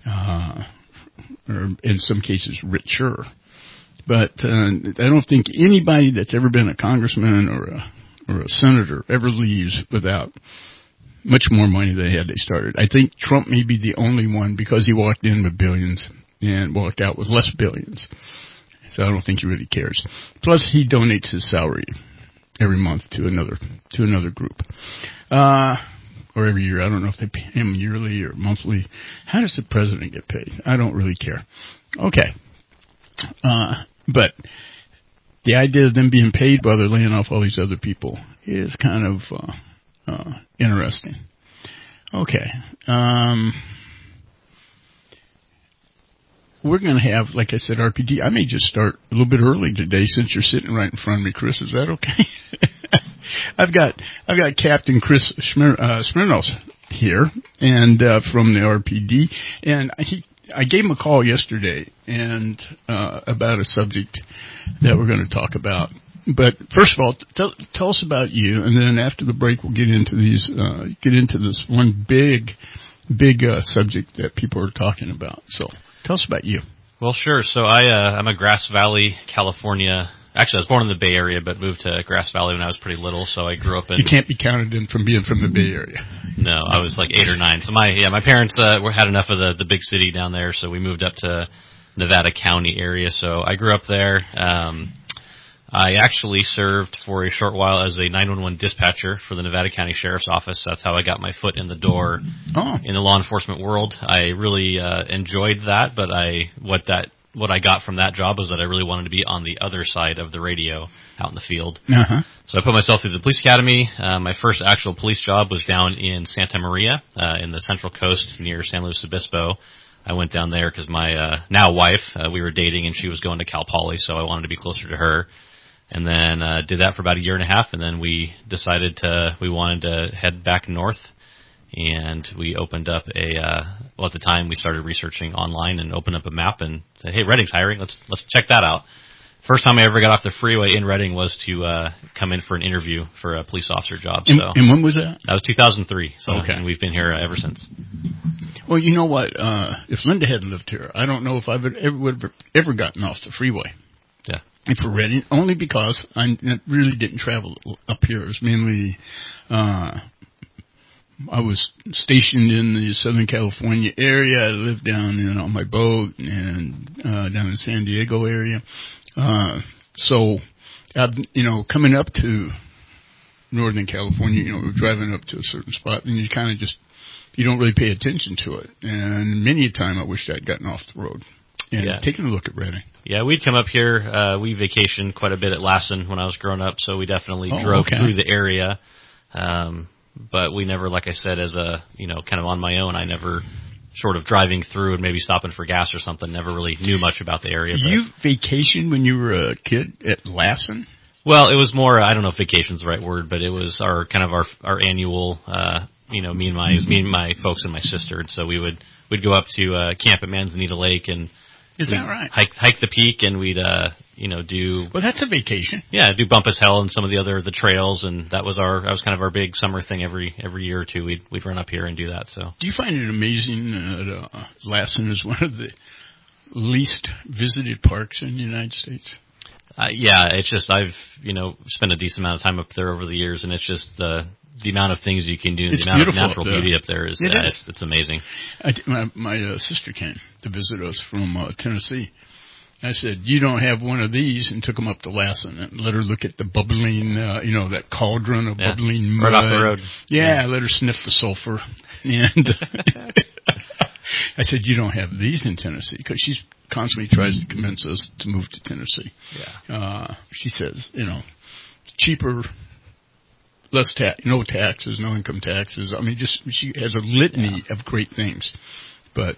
Or in some cases, richer. But I don't think anybody that's ever been a congressman or a senator ever leaves without much more money than they started. I think Trump may be the only one because he walked in with billions and walked out with less billions. So I don't think he really cares. Plus, he donates his salary every month to another group. Or every year. I don't know if they pay him yearly or monthly. How does the president get paid? I don't really care. Okay. But the idea of them being paid while they're laying off all these other people is kind of interesting. Okay. We're going to have, like I said, RPD. I may just start a little bit early today since you're sitting right in front of me, Chris. Is that okay? I've got Captain Chris Smirnos here, and from the RPD, and I gave him a call yesterday, and about a subject that we're going to talk about. But first of all, tell us about you, and then after the break, we'll get into this one big subject that people are talking about. So tell us about you. Well, sure. So I'm a Grass Valley, California. Actually, I was born in the Bay Area, but moved to Grass Valley when I was pretty little, so I grew up in... You can't be counted in from being from the Bay Area. No, I was like 8 or 9. So my parents had enough of the big city down there, so we moved up to Nevada County area. So I grew up there. I actually served for a short while as a 911 dispatcher for the Nevada County Sheriff's Office. That's how I got my foot in the door in the law enforcement world. I really enjoyed that, but what I got from that job was that I really wanted to be on the other side of the radio out in the field. Uh-huh. So I put myself through the police academy. My first actual police job was down in Santa Maria in the Central Coast near San Luis Obispo. I went down there because my now wife, we were dating, and she was going to Cal Poly, so I wanted to be closer to her. And then did that for about a year and a half, and then we decided we wanted to head back north. And we opened up at the time we started researching online and opened up a map and said, hey, Redding's hiring, let's check that out. First time I ever got off the freeway in Reading was to come in for an interview for a police officer job. So. And when was that? That was 2003. So okay. And we've been here ever since. Well, you know what? If Linda hadn't lived here, I don't know if I would ever gotten off the freeway. Yeah. For Reading, only because I really didn't travel up here. It was mainly, I was stationed in the Southern California area. I lived down on my boat and down in San Diego area. So, coming up to Northern California, driving up to a certain spot, and you kind of you don't really pay attention to it. And many a time I wished I'd gotten off the road and taken a look at Reading. Yeah, we'd come up here. We vacationed quite a bit at Lassen when I was growing up, so we definitely drove through the area. But we never, like I said, as a, kind of on my own, I never sort of driving through and maybe stopping for gas or something, never really knew much about the area. You vacationed when you were a kid at Lassen? Well, it was more, I don't know if vacation's the right word, but it was our annual, me and my folks and my sister. And so we'd go up to camp at Manzanita Lake and is that right? Hike the peak, and we'd do. Well, that's a vacation. Yeah, do Bumpus Hell and some of the trails, and that was kind of our big summer thing. Every year or two, we'd run up here and do that. So, do you find it amazing that Lassen is one of the least visited parks in the United States? Yeah, it's just I've spent a decent amount of time up there over the years, and it's just the amount of things you can do, and the amount of natural beauty up there is it's amazing. My sister came to visit us from Tennessee. I said, "You don't have one of these," and took them up to Lassen and let her look at the bubbling, that cauldron of bubbling mud. Right off the road. Yeah, let her sniff the sulfur. And I said, "You don't have these in Tennessee," because she constantly tries to convince us to move to Tennessee. Yeah. She says, cheaper. Less no taxes, no income taxes. I mean, she has a litany of great things. But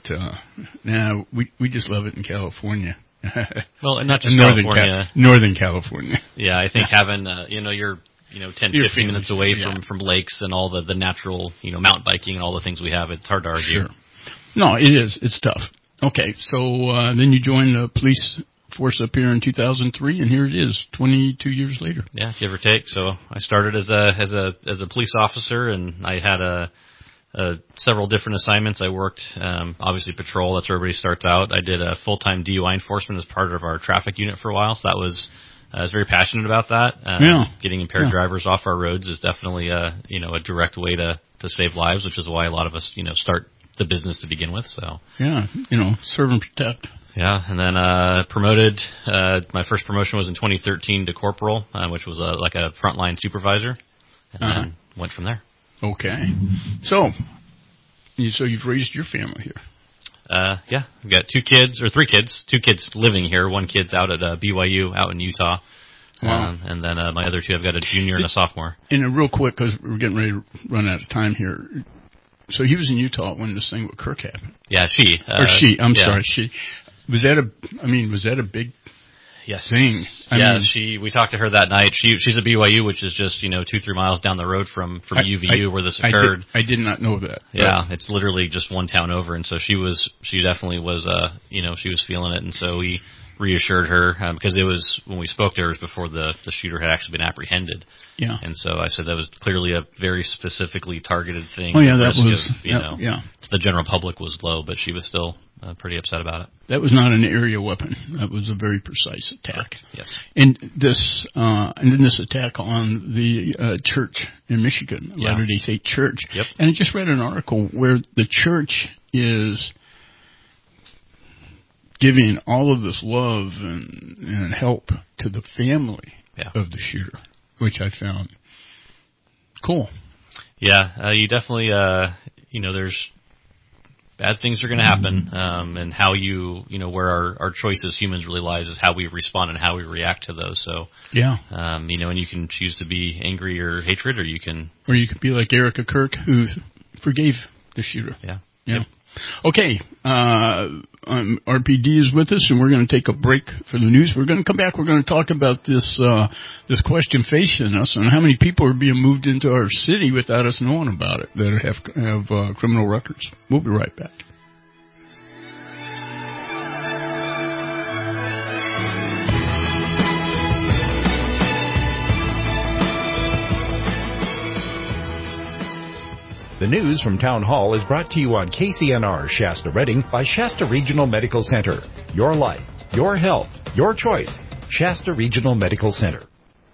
now we just love it in California. Well, and not just California. Northern California. Yeah, I think having you're 10, 15 minutes away from lakes and all the natural mountain biking and all the things we have. It's hard to argue. Sure. No, it is. It's tough. Okay, so then you joined the police force up here in 2003, and here it is, 22 years later. Yeah, give or take. So I started as a police officer, and I had several different assignments. I worked obviously patrol. That's where everybody starts out. I did a full-time DUI enforcement as part of our traffic unit for a while. So that was I was very passionate about that. Getting impaired drivers off our roads is definitely a direct way to save lives, which is why a lot of us start the business to begin with. So serve and protect. Yeah, and then promoted. My first promotion was in 2013 to corporal, which was like a frontline supervisor, and then went from there. Okay, so you've raised your family here. Yeah, we've got 3 kids. 2 kids living here. 1 kid's out at BYU out in Utah. Wow. And then my other 2, I've got a junior and a sophomore. And real quick, because we're getting ready to run out of time here. So he was in Utah when this thing with Kirk happened. Yeah, she. I'm sorry, she. Was that a big thing? We talked to her that night. She's at BYU, which is just 2-3 miles down the road from UVU where this occurred. I did not know that. Yeah, it's literally just one town over, and so she definitely was she was feeling it, and so we reassured her because it was when we spoke to her it was before the shooter had actually been apprehended. Yeah, and so I said that was clearly a very specifically targeted thing. Oh yeah, that was the general public was low, but she was still pretty upset about it. That was not an area weapon. That was a very precise attack. Correct. Yes. And this attack on the church in Michigan, Latter-day Saint Church. Yep. And I just read an article where the church is giving all of this love and help to the family of the shooter, which I found cool. Yeah, you definitely, there's bad things are going to happen, and how where our choice as humans really lies is how we respond and how we react to those. So, and you can choose to be angry or hatred, or you can be like Erica Kirk, who forgave the shooter. Yeah. Yeah. Yep. Okay, RPD is with us, and we're going to take a break for the news. We're going to come back. We're going to talk about this question facing us and how many people are being moved into our city without us knowing about it that have criminal records. We'll be right back. The news from Town Hall is brought to you on KCNR Shasta Redding by Shasta Regional Medical Center. Your life, your health, your choice. Shasta Regional Medical Center.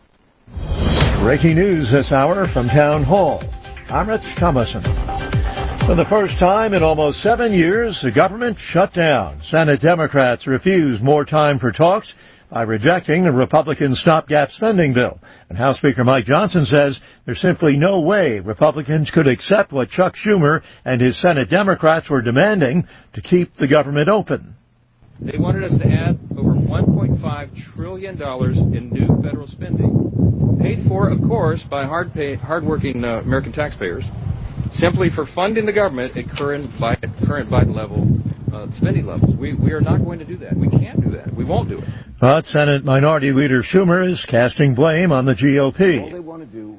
Breaking news this hour from Town Hall. I'm Rich Thomason. For the first time in almost 7 years, the government shut down. Senate Democrats refused more time for talks by rejecting the Republican stopgap spending bill. And House Speaker Mike Johnson says there's simply no way Republicans could accept what Chuck Schumer and his Senate Democrats were demanding to keep the government open. They wanted us to add over $1.5 trillion in new federal spending, paid for, of course, by hardworking American taxpayers, simply for funding the government at current Biden level spending levels. We are not going to do that. We can't do that. We won't do it. But Senate Minority Leader Schumer is casting blame on the GOP. All they want to do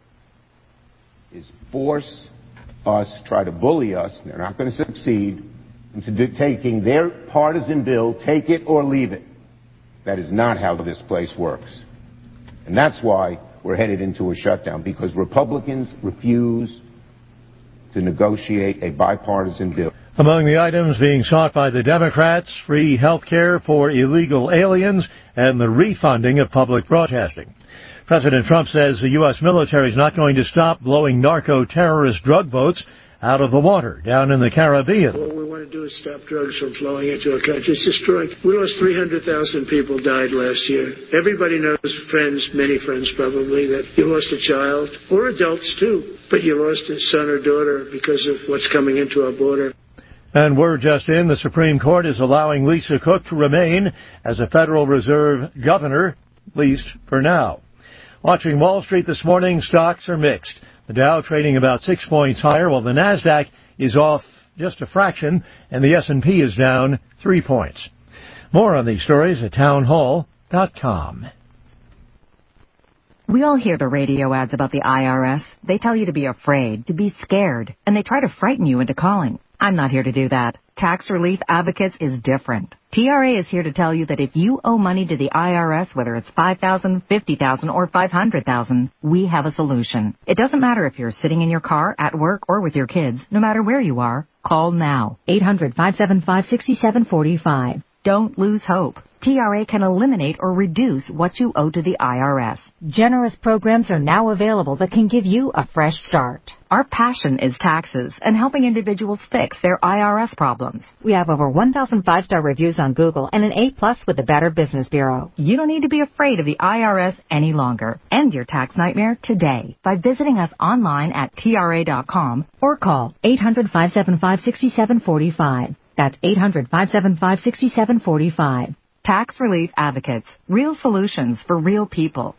is force us, try to bully us. They're not going to succeed into taking their partisan bill, take it or leave it. That is not how this place works. And that's why we're headed into a shutdown, because Republicans refuse to negotiate a bipartisan bill. Among the items being sought by the Democrats, free health care for illegal aliens and the refunding of public broadcasting. President Trump says the U.S. military is not going to stop blowing narco-terrorist drug boats out of the water down in the Caribbean. What we want to do is stop drugs from flowing into our country. It's destroying. We lost 300,000 people died last year. Everybody knows friends, many friends probably, that you lost a child, or adults too, but you lost a son or daughter because of what's coming into our border. And word just in, the Supreme Court is allowing Lisa Cook to remain as a Federal Reserve governor, at least for now. Watching Wall Street this morning, stocks are mixed. The Dow trading about 6 points higher, while the Nasdaq is off just a fraction, and the S&P is down 3 points. More on these stories at townhall.com. We all hear the radio ads about the IRS. They tell you to be afraid, to be scared, and they try to frighten you into calling. I'm not here to do that. Tax Relief Advocates is different. TRA is here to tell you that if you owe money to the IRS, whether it's $5,000, $50,000, or $500,000, we have a solution. It doesn't matter if you're sitting in your car, at work, or with your kids. No matter where you are, call now. 800-575-6745. Don't lose hope. TRA can eliminate or reduce what you owe to the IRS. Generous programs are now available that can give you a fresh start. Our passion is taxes and helping individuals fix their IRS problems. We have over 1,000 5-star reviews on Google and an A+ with the Better Business Bureau. You don't need to be afraid of the IRS any longer. End your tax nightmare today by visiting us online at TRA.com or call 800-575-6745. That's 800-575-6745. Tax Relief Advocates. Real solutions for real people.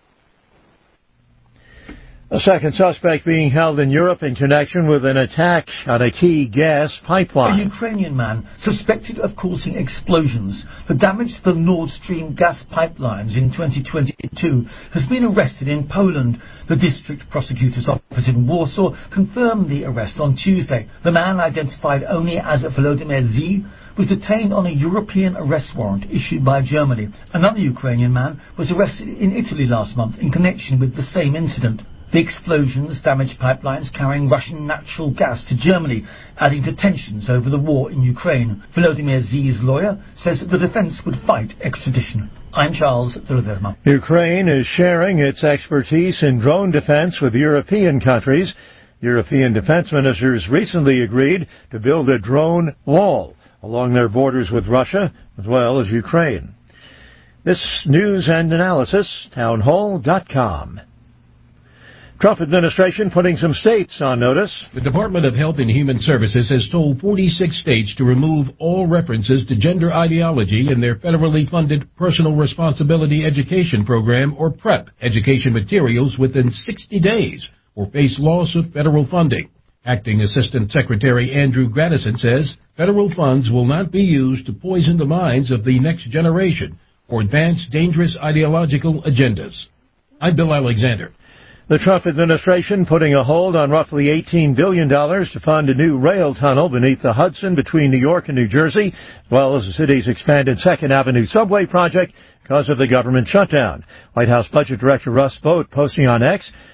A second suspect being held in Europe in connection with an attack on a key gas pipeline. A Ukrainian man suspected of causing explosions that damaged the Nord Stream gas pipelines in 2022 has been arrested in Poland. The district prosecutor's office in Warsaw confirmed the arrest on Tuesday. The man, identified only as Volodymyr Z, was detained on a European arrest warrant issued by Germany. Another Ukrainian man was arrested in Italy last month in connection with the same incident. The explosions damaged pipelines carrying Russian natural gas to Germany, adding to tensions over the war in Ukraine. Volodymyr Z's lawyer says that the defense would fight extradition. I'm Charles Delaverma. Ukraine is sharing its expertise in drone defense with European countries. European defense ministers recently agreed to build a drone wall along their borders with Russia as well as Ukraine. This news and analysis, townhall.com. Trump administration putting some states on notice. The Department of Health and Human Services has told 46 states to remove all references to gender ideology in their federally funded Personal Responsibility Education Program, or PREP, education materials within 60 days or face loss of federal funding. Acting Assistant Secretary Andrew Gradison says federal funds will not be used to poison the minds of the next generation or advance dangerous ideological agendas. I'm Bill Alexander. The Trump administration putting a hold on roughly $18 billion to fund a new rail tunnel beneath the Hudson between New York and New Jersey, as well as the city's expanded 2nd Avenue subway project because of the government shutdown. White House Budget Director Russ Vought posting on X,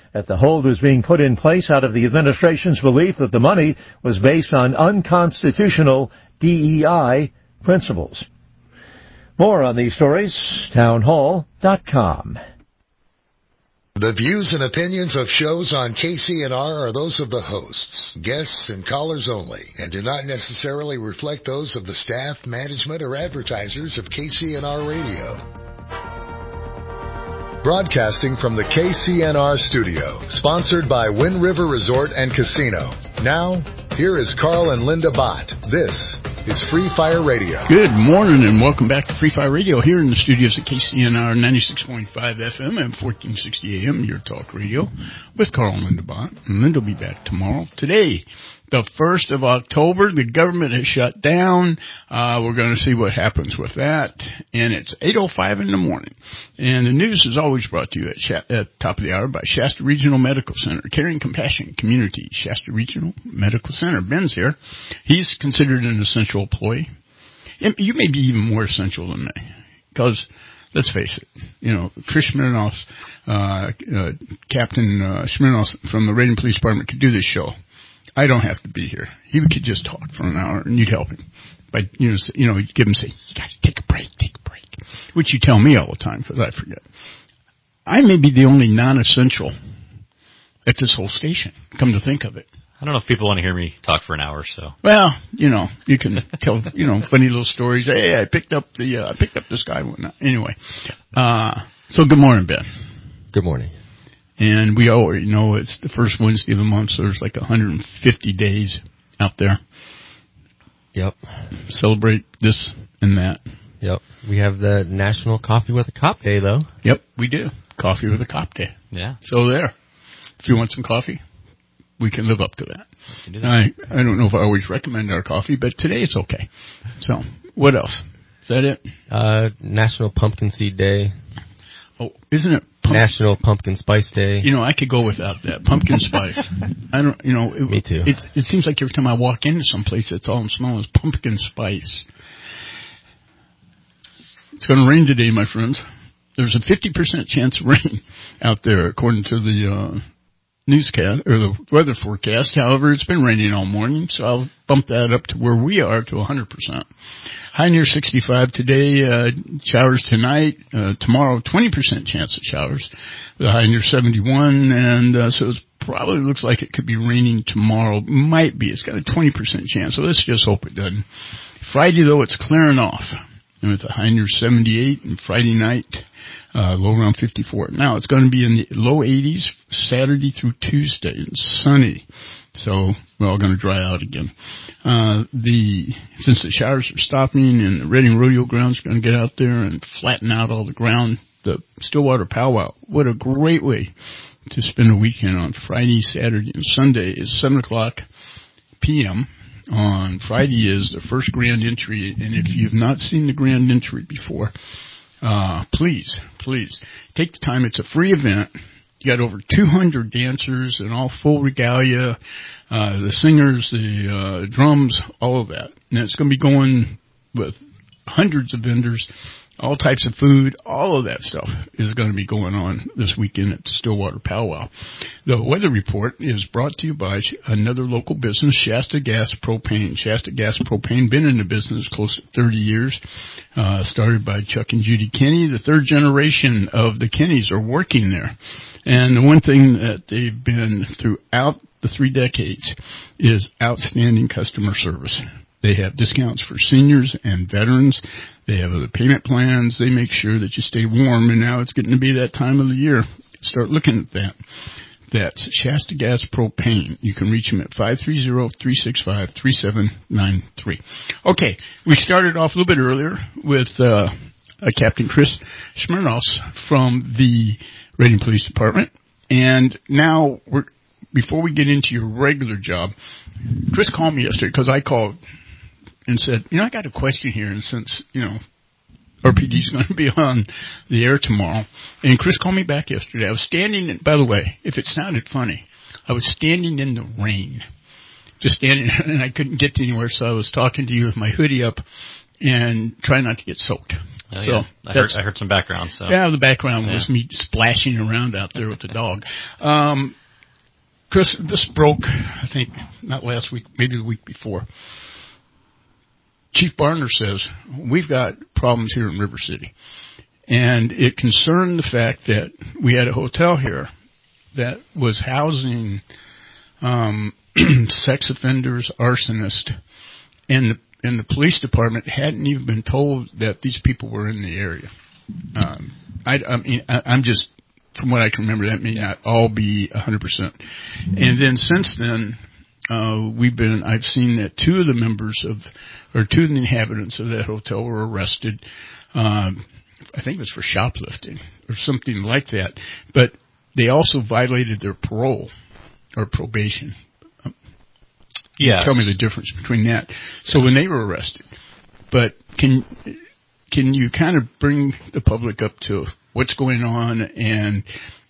that the hold was being put in place out of the administration's belief that the money was based on unconstitutional DEI principles. More on these stories, townhall.com. The views and opinions of shows on KCNR are those of the hosts, guests, and callers only, and do not necessarily reflect those of the staff, management, or advertisers of KCNR Radio. Broadcasting from the KCNR studio, sponsored by Wind River Resort and Casino. Now, here is Carl and Linda Bott. This is Free Fire Radio. Good morning and welcome back to Free Fire Radio here in the studios at KCNR 96.5 FM and 1460 AM, your talk radio, with Carl and Linda Bott. And Linda will be back tomorrow. Today, the 1st of October, the government has shut down. We're going to see what happens with that. And it's 8:05 in the morning. And the news is always brought to you at top of the hour by Shasta Regional Medical Center, Caring Compassion Community, Shasta Regional Medical Center. Ben's here. He's considered an essential employee. And you may be even more essential than me. Because, let's face it, you know, Chris Smirnoff, Captain Smirnoff from the Reading Police Department could do this show. I don't have to be here. He could just talk for an hour, and you'd help him. But, you know, you'd give him, say, you got to take a break, which you tell me all the time, because I forget. I may be the only non-essential at this whole station, come to think of it. I don't know if people want to hear me talk for an hour or so. Well, you know, you can tell, you know, funny little stories. Hey, I picked up this guy. Whatnot. Anyway, so good morning, Ben. Good morning. And we already know it's the first Wednesday of the month, so there's like 150 days out there. Yep. Celebrate this and that. Yep. We have the National Coffee with a Cop Day, though. Yep, we do. Coffee with a Cop Day. Yeah. So there. If you want some coffee, we can live up to that. We can do that. I don't know if I always recommend our coffee, but today it's okay. So, what else? Is that it? National Pumpkin Seed Day. Oh, isn't it? National Pumpkin Spice Day. You know, I could go without that. Pumpkin spice. I don't, you know. Me too. It seems like every time I walk into some place, that's all I'm smelling is pumpkin spice. It's going to rain today, my friends. There's a 50% chance of rain out there, according to the newscast or the weather forecast. However, it's been raining all morning, so I'll bump that up to where we are to 100%. High near 65 today, showers tonight. Tomorrow, 20% chance of showers. The high near 71, and so it probably looks like it could be raining tomorrow. Might be. It's got a 20% chance, so let's just hope it doesn't. Friday, though, it's clearing off. And with a high near 78, and Friday night, low around 54. Now, it's going to be in the low 80s Saturday through Tuesday, and sunny. So, we're all going to dry out again. Since the showers are stopping and the Reading Rodeo Ground's going to get out there and flatten out all the ground, the Stillwater Powwow, what a great way to spend a weekend on Friday, Saturday, and Sunday is 7 o'clock p.m. On Friday is the first grand entry, and if you've not seen the grand entry before, please take the time. It's a free event. You got over 200 dancers and all full regalia, the singers, the drums, all of that. And it's going to be going with hundreds of vendors, all types of food, all of that stuff is going to be going on this weekend at the Stillwater Powwow. The weather report is brought to you by another local business, Shasta Gas Propane. Shasta Gas Propane, been in the business close to 30 years, started by Chuck and Judy Kinney. The third generation of the Kinneys are working there. And the one thing that they've been throughout the 3 decades is outstanding customer service. They have discounts for seniors and veterans. They have other payment plans. They make sure that you stay warm, and now it's getting to be that time of the year. Start looking at that. That's Shasta Gas Propane. You can reach them at 530-365-3793. Okay, we started off a little bit earlier with Captain Chris Smirnoff from the Reading Police Department, and now before we get into your regular job, Chris called me yesterday because I called and said, I got a question here, and since, RPD's going to be on the air tomorrow. And Chris called me back yesterday. I was standing, by the way, if it sounded funny, I was standing in the rain. Just standing, and I couldn't get anywhere, so I was talking to you with my hoodie up and try not to get soaked. Oh, so yeah. I heard some background. So yeah, the background was me splashing around out there with the dog. Chris, this broke, I think, not last week, maybe the week before. Chief Barner says, we've got problems here in River City. And it concerned the fact that we had a hotel here that was housing sex offenders, arsonists, and the police department hadn't even been told that these people were in the area. I'm just, from what I can remember, that may not all be 100%. And then since then, I've seen that two of the inhabitants of that hotel were arrested. I think it was for shoplifting or something like that. But they also violated their parole or probation. Yeah. Tell me the difference between that. So when they were arrested, but can you kind of bring the public up to what's going on and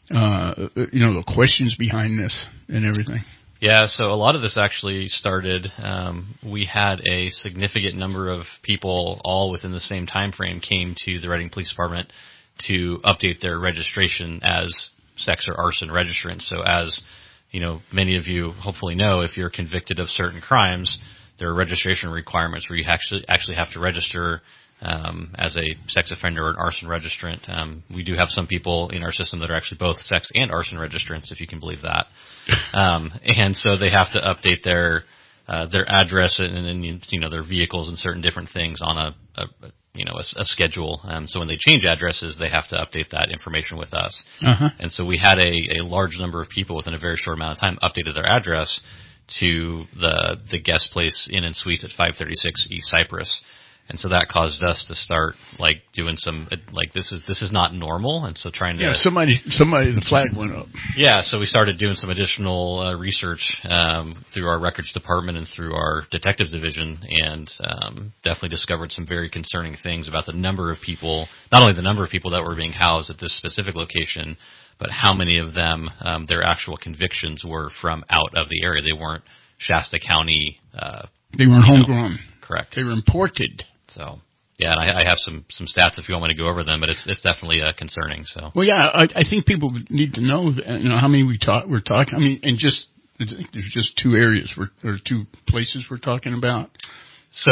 the questions behind this and everything? Yeah, so a lot of this actually started, we had a significant number of people all within the same time frame came to the Reading Police Department to update their registration as sex or arson registrants. So as many of you hopefully know, if you're convicted of certain crimes, there are registration requirements where you actually have to register as a sex offender or an arson registrant. We do have some people in our system that are actually both sex and arson registrants, if you can believe that. And so they have to update their address and their vehicles and certain different things on a schedule. So when they change addresses, they have to update that information with us. Uh-huh. And so we had a large number of people within a very short amount of time updated their address to the guest place Inn and Suites at 536 East Cypress. And so that caused us to start doing some this is not normal, and so trying to somebody the flag went up. Yeah, so we started doing some additional research through our records department and through our detectives division, and definitely discovered some very concerning things about the number of people, not only the number of people that were being housed at this specific location, but how many of them their actual convictions were from out of the area. They weren't Shasta County. They weren't homegrown. Correct. They were imported. So, yeah, and I have some stats if you want me to go over them, but it's definitely concerning. So, well, yeah, I think people need to know how many we're talking. I mean, and there's just two areas or two places we're talking about. So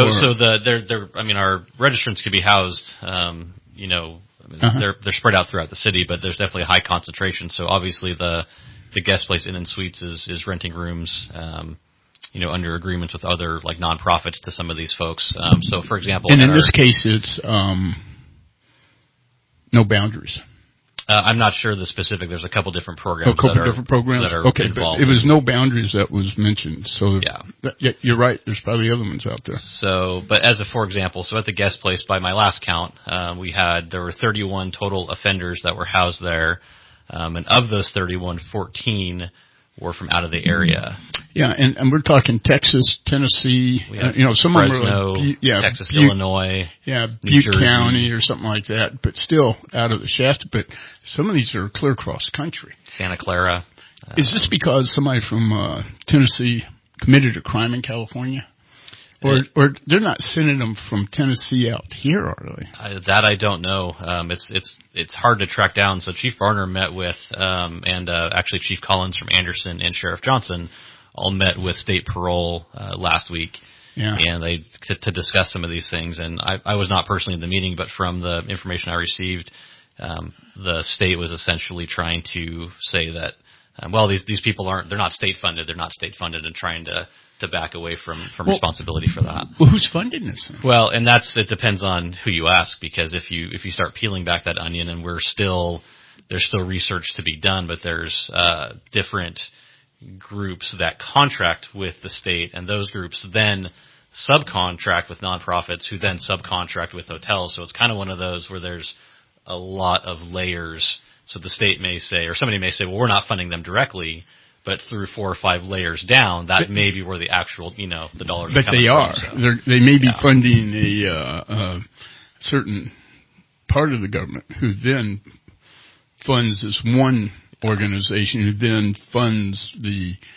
our registrants could be housed. They're spread out throughout the city, but there's definitely a high concentration. So obviously the guest place Inn and Suites is renting rooms. Under agreements with other nonprofits to some of these folks. So, for example, and in this case, it's No Boundaries. I'm not sure the specific. There's a couple different programs. Different programs. That are okay, involved. It was No Boundaries that was mentioned. So yeah, you're right. There's probably other ones out there. So, but for example, at the guest place, by my last count, there were 31 total offenders that were housed there, and of those 31, 14 were from out of the area. Yeah, and we're talking Texas, Tennessee, some Fresno, of them are Texas, Illinois, Butte County or something like that, but still out of the Shasta. But some of these are clear across country. Santa Clara. Is this because somebody from Tennessee committed a crime in California? Or they're not sending them from Tennessee out here, are they? That I don't know. It's hard to track down. So Chief Barner met with, and actually Chief Collins from Anderson and Sheriff Johnson all met with state parole last week. Yeah. And they to discuss some of these things. And I was not personally in the meeting, but from the information I received, the state was essentially trying to say that, these people they're not state funded, and trying to back away from responsibility for that. Well, who's funding this? Well, and it depends on who you ask, because if you start peeling back that onion, and there's still research to be done, but there's different groups that contract with the state, and those groups then subcontract with nonprofits who then subcontract with hotels. So it's kind of one of those where there's a lot of layers. So the state may say, or somebody may say, well, we're not funding them directly, but through 4 or 5 layers down, that may be where the actual, the dollars are coming from. But they are. They may be funding a certain part of the government who then funds this one organization, who then funds the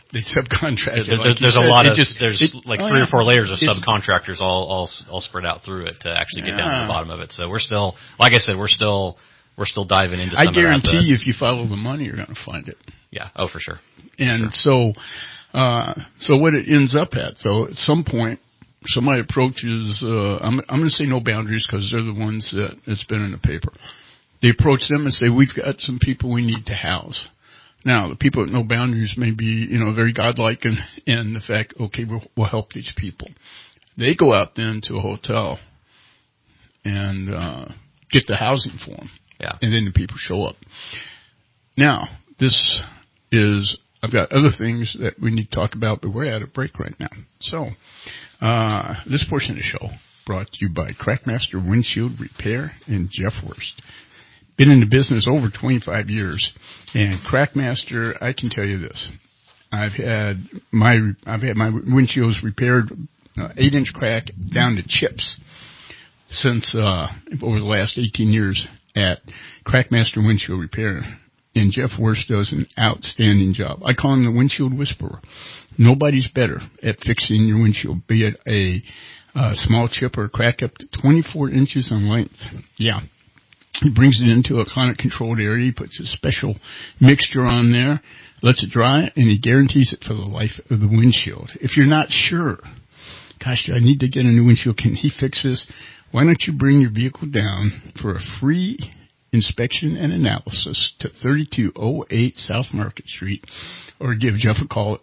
they subcontract. There's a lot of there's 3 or 4 layers of subcontractors all spread out through it to actually get down to the bottom of it. So we're still, like I said, we're still diving into. I guarantee you, if you follow the money, you're going to find it. Yeah. Oh, for sure. And so what it ends up at, though, at some point, somebody approaches. I'm going to say No Boundaries because they're the ones that it's been in the paper. They approach them and say, "We've got some people we need to house." Now, the people at No Boundaries may be, very godlike in the fact, okay, we'll help these people. They go out then to a hotel and get the housing for them. Yeah. And then the people show up. Now, I've got other things that we need to talk about, but we're at a break right now. So, this portion of the show brought to you by Crackmaster Windshield Repair in Jeff Worst. Been in the business over 25 years, and Crackmaster, I can tell you this. I've had my windshields repaired 8-inch crack down to chips since over the last 18 years at Crackmaster Windshield Repair. And Jeff Worst does an outstanding job. I call him the windshield whisperer. Nobody's better at fixing your windshield, be it a small chip or a crack up to 24 inches in length. Yeah. He brings it into a climate-controlled area. He puts a special mixture on there, lets it dry, and he guarantees it for the life of the windshield. If you're not sure, gosh, I need to get a new windshield, can he fix this? Why don't you bring your vehicle down for a free inspection and analysis to 3208 South Market Street, or give Jeff a call at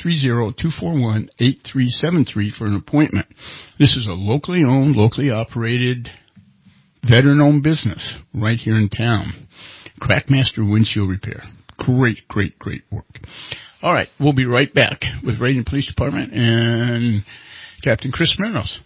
530-241-8373 for an appointment. This is a locally owned, locally operated, veteran-owned business right here in town. Crackmaster Windshield Repair. Great work. All right, we'll be right back with Reading Police Department and Captain Chris Smirnos.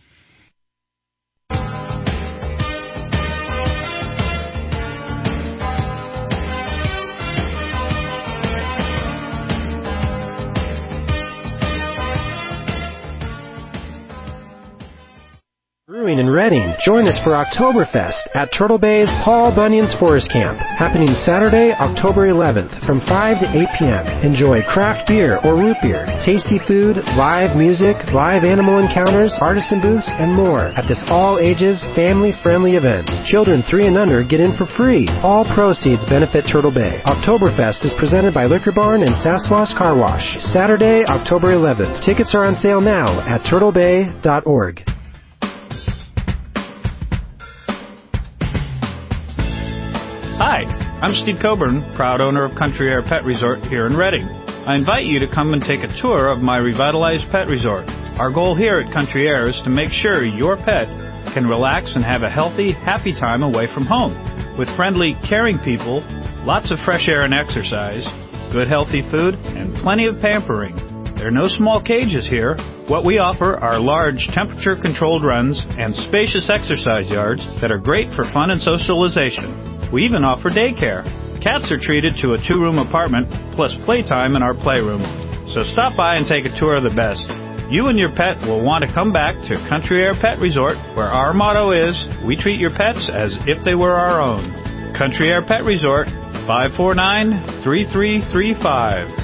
Brewing in Reading. Join us for Oktoberfest at Turtle Bay's Paul Bunyan's Forest Camp, happening Saturday, October 11th from 5 to 8 p.m. Enjoy craft beer or root beer, tasty food, live music, live animal encounters, artisan booths, and more at this all-ages, family-friendly event. Children 3 and under get in for free. All proceeds benefit Turtle Bay. Oktoberfest is presented by Liquor Barn and Sasquatch Car Wash. Saturday, October 11th. Tickets are on sale now at turtlebay.org. Hi, I'm Steve Coburn, proud owner of Country Air Pet Resort here in Reading. I invite you to come and take a tour of my revitalized pet resort. Our goal here at Country Air is to make sure your pet can relax and have a healthy, happy time away from home. With friendly, caring people, lots of fresh air and exercise, good healthy food, and plenty of pampering. There are no small cages here. What we offer are large temperature-controlled runs and spacious exercise yards that are great for fun and socialization. We even offer daycare. Cats are treated to a 2-room apartment plus playtime in our playroom. So stop by and take a tour of the best. You and your pet will want to come back to Country Air Pet Resort, where our motto is, we treat your pets as if they were our own. Country Air Pet Resort, 549-3335.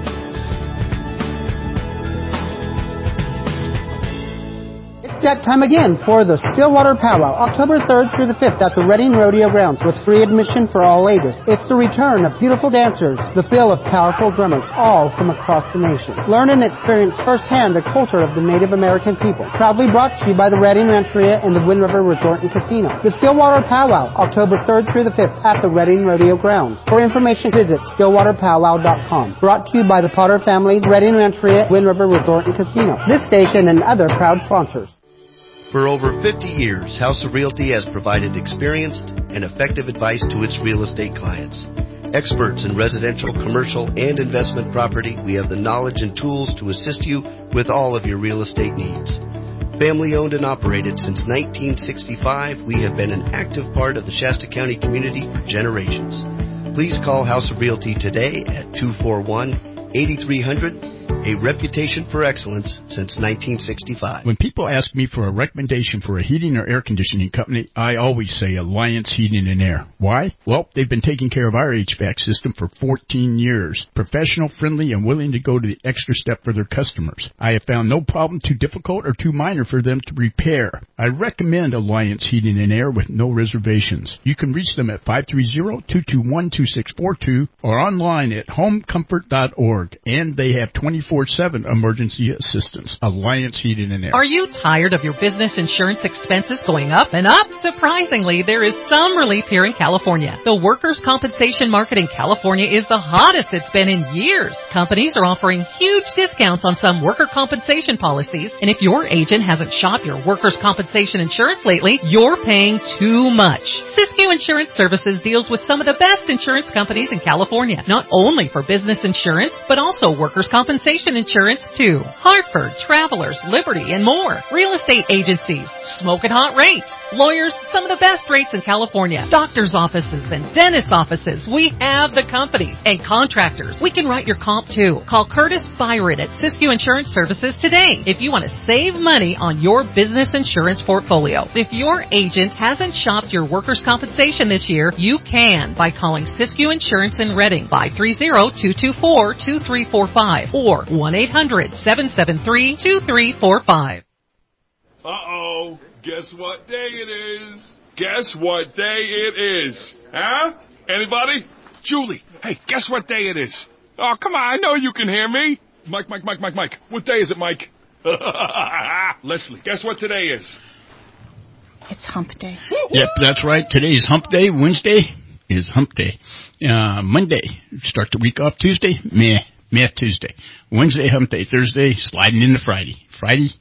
That time again for the Stillwater Powwow, October 3rd through the 5th at the Reading Rodeo Grounds with free admission for all ages. It's the return of beautiful dancers, the feel of powerful drummers, all from across the nation. Learn and experience firsthand the culture of the Native American people. Proudly brought to you by the Reading Rancheria and the Wind River Resort and Casino. The Stillwater Powwow, October 3rd through the 5th at the Reading Rodeo Grounds. For information, visit stillwaterpowwow.com. Brought to you by the Potter family, Reading Rancheria, Wind River Resort and Casino. This station and other proud sponsors. For over 50 years, House of Realty has provided experienced and effective advice to its real estate clients. Experts in residential, commercial, and investment property, we have the knowledge and tools to assist you with all of your real estate needs. Family owned and operated since 1965, we have been an active part of the Shasta County community for generations. Please call House of Realty today at 241-8300 a reputation for excellence since 1965. When people ask me for a recommendation for a heating or air conditioning company, I always say Alliance Heating and Air. Why? Well, they've been taking care of our HVAC system for 14 years. Professional, friendly, and willing to go to the extra step for their customers. I have found no problem too difficult or too minor for them to repair. I recommend Alliance Heating and Air with no reservations. You can reach them at 530-221-2642 or online at homecomfort.org. And they have 24/7 emergency assistance. Alliance Heating and Air. Are you tired of your business insurance expenses going up and up? Surprisingly, there is some relief here in California. The workers' compensation market in California is the hottest it's been in years. Companies are offering huge discounts on some worker compensation policies, and if your agent hasn't shopped your workers' compensation insurance lately, you're paying too much. Siskiyou Insurance Services deals with some of the best insurance companies in California, not only for business insurance, but also workers' compensation insurance too. Hartford, Travelers, Liberty, and more. Real estate agencies, smoking hot rates. Lawyers, some of the best rates in California. Doctors' offices and dentist offices. We have the companies. And contractors. We can write your comp too. Call Curtis Byron at Siskiyou Insurance Services today if you want to save money on your business insurance portfolio. If your agent hasn't shopped your workers' compensation this year, you can by calling Siskiyou Insurance in Redding, 530-224-2345 or 1-800-773-2345. Uh-oh. Guess what day it is? Guess what day it is? Huh? Anybody? Julie, hey, guess what day it is? Oh, come on, I know you can hear me. Mike. What day is it, Mike? Leslie, guess what today is? It's hump day. Yep, that's right. Today is hump day. Wednesday is hump day. Monday, start the week off. Tuesday, meh Tuesday. Wednesday, hump day. Thursday, sliding into Friday. Friday,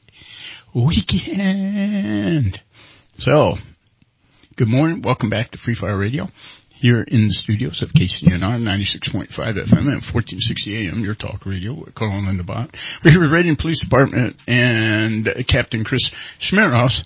weekend. So, good morning. Welcome back to Free Fire Radio here in the studios of KCNR 96.5 FM and 1460 AM, your talk radio with Carl and Linda Bott. We're here with Redding Police Department and Captain Chris Smirnos,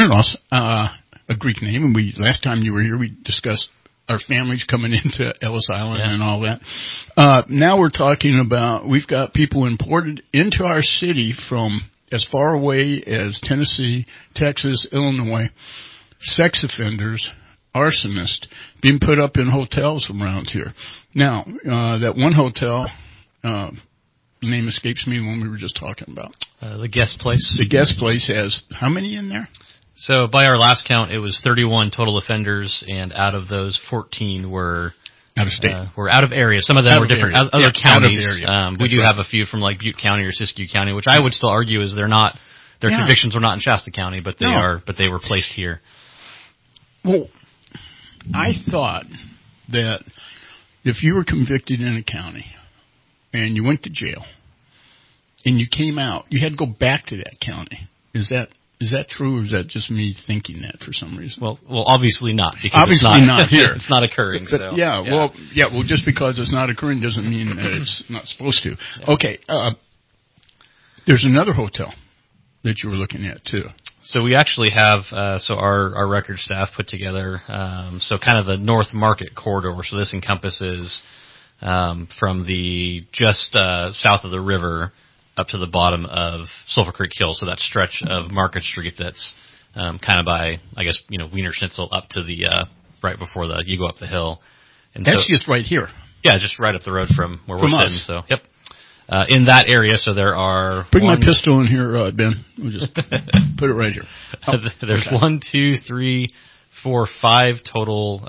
a Greek name, and last time you were here we discussed our families coming into Ellis Island and all that. Now we're talking about, we've got people imported into our city from as far away as Tennessee, Texas, Illinois, sex offenders, arsonists, being put up in hotels around here. Now, that one hotel, the name escapes me when we were just talking about. The Guest Place. The Guest Place has how many in there? So by our last count, it was 31 total offenders, and out of those, 14 were out of state. Were out of area. Some of them were different, other counties. We do right. have a few from like Butte County or Siskiyou County, which I would still argue is their convictions were not in Shasta County, but they were placed here. Well, I thought that if you were convicted in a county and you went to jail and you came out, you had to go back to that county. Is that true, or is that just me thinking that for some reason? Well, obviously not. Because obviously not here. It's not occurring. But, so Well, just because it's not occurring doesn't mean that it's not supposed to. Yeah. Okay. There's another hotel that you were looking at too. So we actually have our record staff put together so kind of the North Market corridor. So this encompasses from the just south of the river up to the bottom of Sulphur Creek Hill, so that stretch of Market Street that's kind of by, I guess, Wiener Schnitzel up to the right before you go up the hill. And that's just right here. Yeah, just right up the road from where we're sitting. So, yep. In that area, so there are... Bring my pistol in here, Ben. We'll just put it right here. There's 1, 2, 3, 4, 5 total...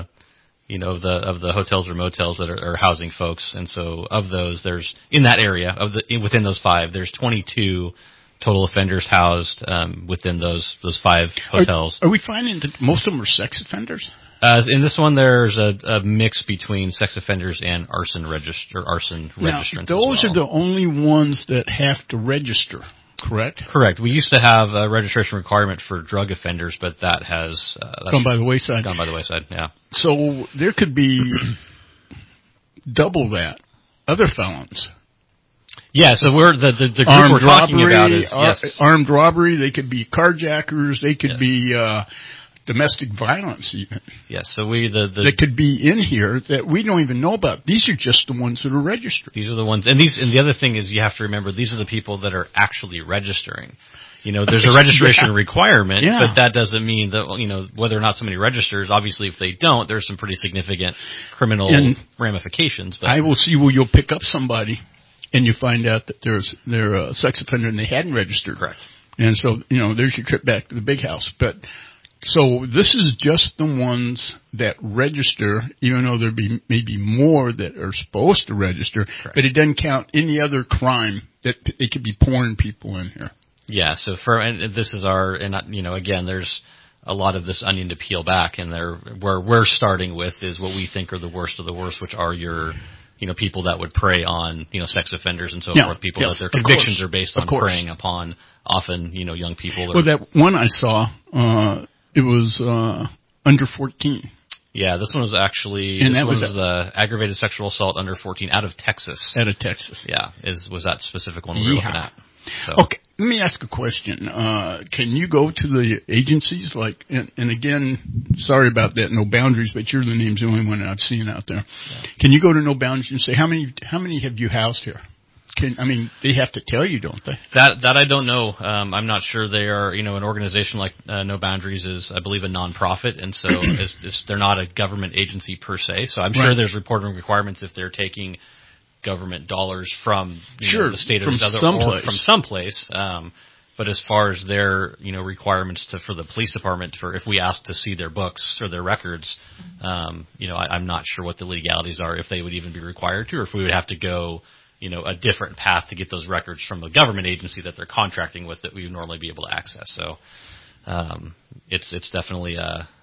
of the hotels or motels that are housing folks, and so of those, there's in that area within those 5, there's 22 total offenders housed within those 5 hotels. Are we finding that most of them are sex offenders? In this one, there's a mix between sex offenders and arson registrants. Those are the only ones that have to register. Correct. We used to have a registration requirement for drug offenders, but that has gone by the wayside. Yeah. So there could be double that. Other felons. Yeah. So we're the group we're talking about is armed robbery. They could be carjackers. They could be domestic violence even. Yes, so that could be in here that we don't even know about. These are just the ones that are registered. These are the ones, and the other thing is you have to remember these are the people that are actually registering. There's a registration requirement, but that doesn't mean that, whether or not somebody registers, obviously if they don't, there's some pretty significant criminal ramifications. But I will see where you'll pick up somebody and you find out that they're a sex offender and they hadn't registered. Correct. And so, there's your trip back to the big house. But so this is just the ones that register, even though there may be more that are supposed to register, correct. But it doesn't count any other crime that it could be pouring people in here. Yeah, so this is again, there's a lot of this onion to peel back, and where we're starting with is what we think are the worst of the worst, which are your, people that would prey on, sex offenders and so forth, people that their convictions are based on preying upon often, young people. Well, that one I saw, it was under 14. Yeah, this one was actually, the aggravated sexual assault under 14 out of Texas. Out of Texas. Yeah, was that specific one we were looking at. So. Okay, let me ask a question. Can you go to the agencies and again, sorry about that, No Boundaries, but you're the name's the only one I've seen out there. Yeah. Can you go to No Boundaries and say, how many have you housed here? They have to tell you, don't they? That I don't know. I'm not sure they are, an organization like No Boundaries is, I believe, a nonprofit, and so they're not a government agency per se. So I'm sure there's reporting requirements if they're taking government dollars from the state or from someplace. But as far as their requirements for the police department if we ask to see their books or their records, I'm not sure what the legalities are, if they would even be required to, or if we would have to go a different path to get those records from the government agency that they're contracting with that we would normally be able to access. So it's definitely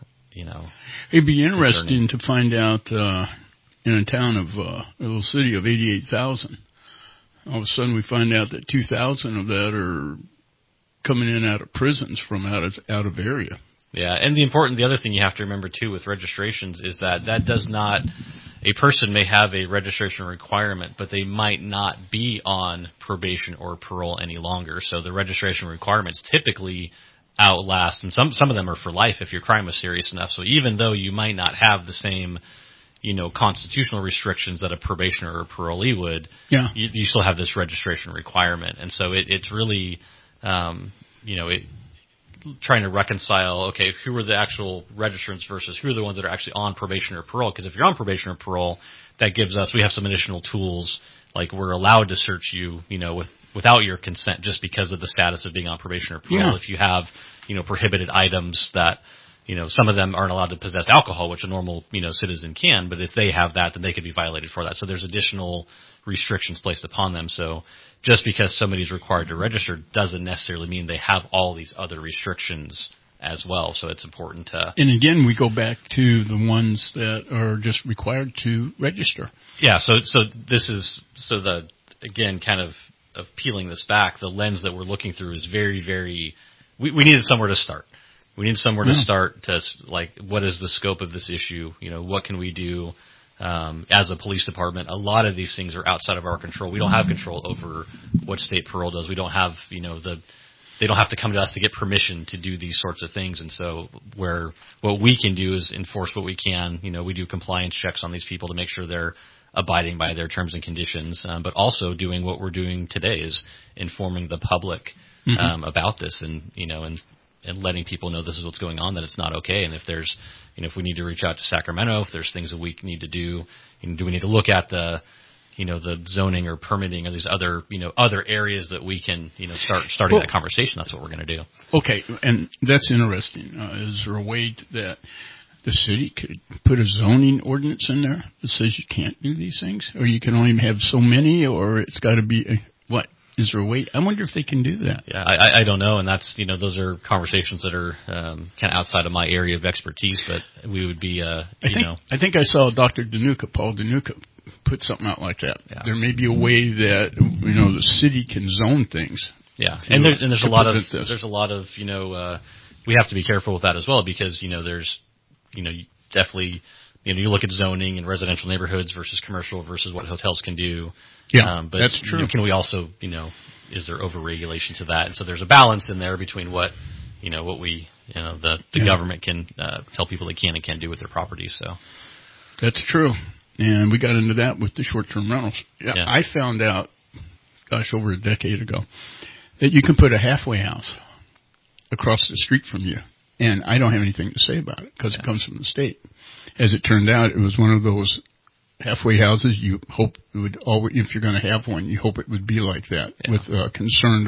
it'd be interesting to find out. In a town of a little city of 88,000, all of a sudden we find out that 2,000 of that are coming in out of prisons from out of area. Yeah, and the other thing you have to remember too with registrations is that does not, a person may have a registration requirement, but they might not be on probation or parole any longer. So the registration requirements typically outlast, and some of them are for life if your crime was serious enough. So even though you might not have the same constitutional restrictions that a probationer or a parolee would, you still have this registration requirement. And so it's really, trying to reconcile, okay, who are the actual registrants versus who are the ones that are actually on probation or parole? Because if you're on probation or parole, that gives us, we have some additional tools, like we're allowed to search you, without your consent just because of the status of being on probation or parole. Yeah. If you have, prohibited items that, some of them aren't allowed to possess alcohol, which a normal, citizen can, but if they have that, then they could be violated for that. So there's additional restrictions placed upon them. So just because somebody's required to register doesn't necessarily mean they have all these other restrictions as well. So it's important to... And again, we go back to the ones that are just required to register. Yeah, so this is, again, kind of peeling this back, the lens that we're looking through is very, very... We needed somewhere to start. We need somewhere to start to, what is the scope of this issue? What can we do as a police department? A lot of these things are outside of our control. We don't have control over what state parole does. We don't have, they don't have to come to us to get permission to do these sorts of things. And so what we can do is enforce what we can. We do compliance checks on these people to make sure they're abiding by their terms and conditions, but also doing what we're doing today is informing the public about this and letting people know this is what's going on, that it's not okay. And if there's, if we need to reach out to Sacramento, if there's things that we need to do, do we need to look at the zoning or permitting or these other, other areas that we can, starting that conversation. That's what we're going to do. Okay. And that's interesting. Is there a way that the city could put a zoning ordinance in there that says you can't do these things, or you can only have so many, or it's got to be what? Is there a way? I wonder if they can do that. Yeah, I don't know, and that's those are conversations that are kind of outside of my area of expertise. But we would be, I think I saw Dr. Paul Danuka, put something out like that. Yeah. There may be a way that the city can zone things. Yeah, and there's a lot of we have to be careful with that as well, because there's definitely you look at zoning in residential neighborhoods versus commercial versus what hotels can do. Yeah, but that's true. Can we also, is there overregulation to that? And so there's a balance in there between what, what we, the government can tell people they can and can't do with their properties. So that's true. And we got into that with the short-term rentals. Yeah. I found out, over a decade ago, that you can put a halfway house across the street from you, and I don't have anything to say about it because it comes from the state. As it turned out, it was one of those halfway houses you hope it would always, if you're going to have one, you hope it would be like that with concerned,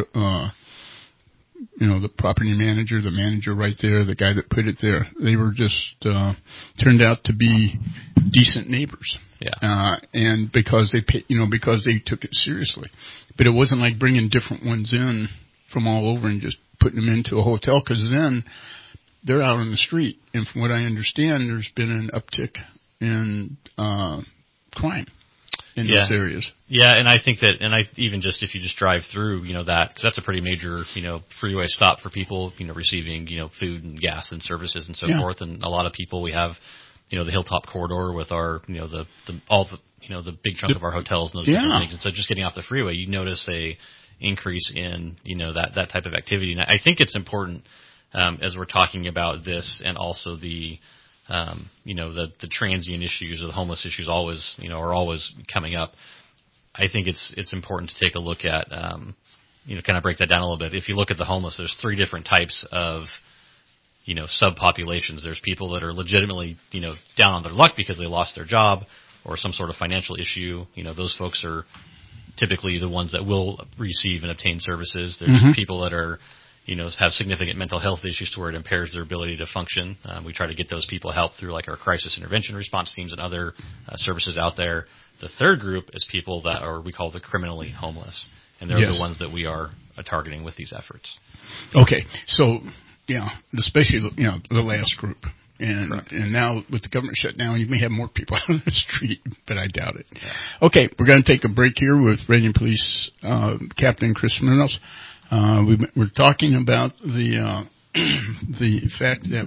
the property manager, the manager right there, the guy that put it there. They were just turned out to be decent neighbors. Yeah. And because because they took it seriously. But it wasn't like bringing different ones in from all over and just putting them into a hotel, because then they're out on the street. And from what I understand, there's been an uptick in crime in those areas. Yeah, and I think that, even just if you just drive through, that, because that's a pretty major, freeway stop for people, receiving, food and gas and services and so forth. And a lot of people, we have, the Hilltop Corridor with our, the big chunk of our hotels and those different things. And so just getting off the freeway, you notice a increase in, that type of activity. And I think it's important, as we're talking about this, and also the transient issues or the homeless issues always, are always coming up. I think it's important to take a look at, kind of break that down a little bit. If you look at the homeless, there's 3 different types of, subpopulations. There's people that are legitimately, down on their luck because they lost their job or some sort of financial issue. Those folks are typically the ones that will receive and obtain services. There's people that are, have significant mental health issues to where it impairs their ability to function. We try to get those people help through our crisis intervention response teams and other services out there. The third group is people that are, we call the criminally homeless, and they're the ones that we are targeting with these efforts. Okay, so especially the last group, and now with the government shutdown, you may have more people out on the street, but I doubt it. Yeah. Okay, we're going to take a break here with Reading Police Captain Chris Munoz. We're talking about the fact that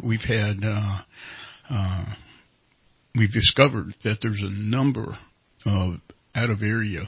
we've discovered that there's a number of out of area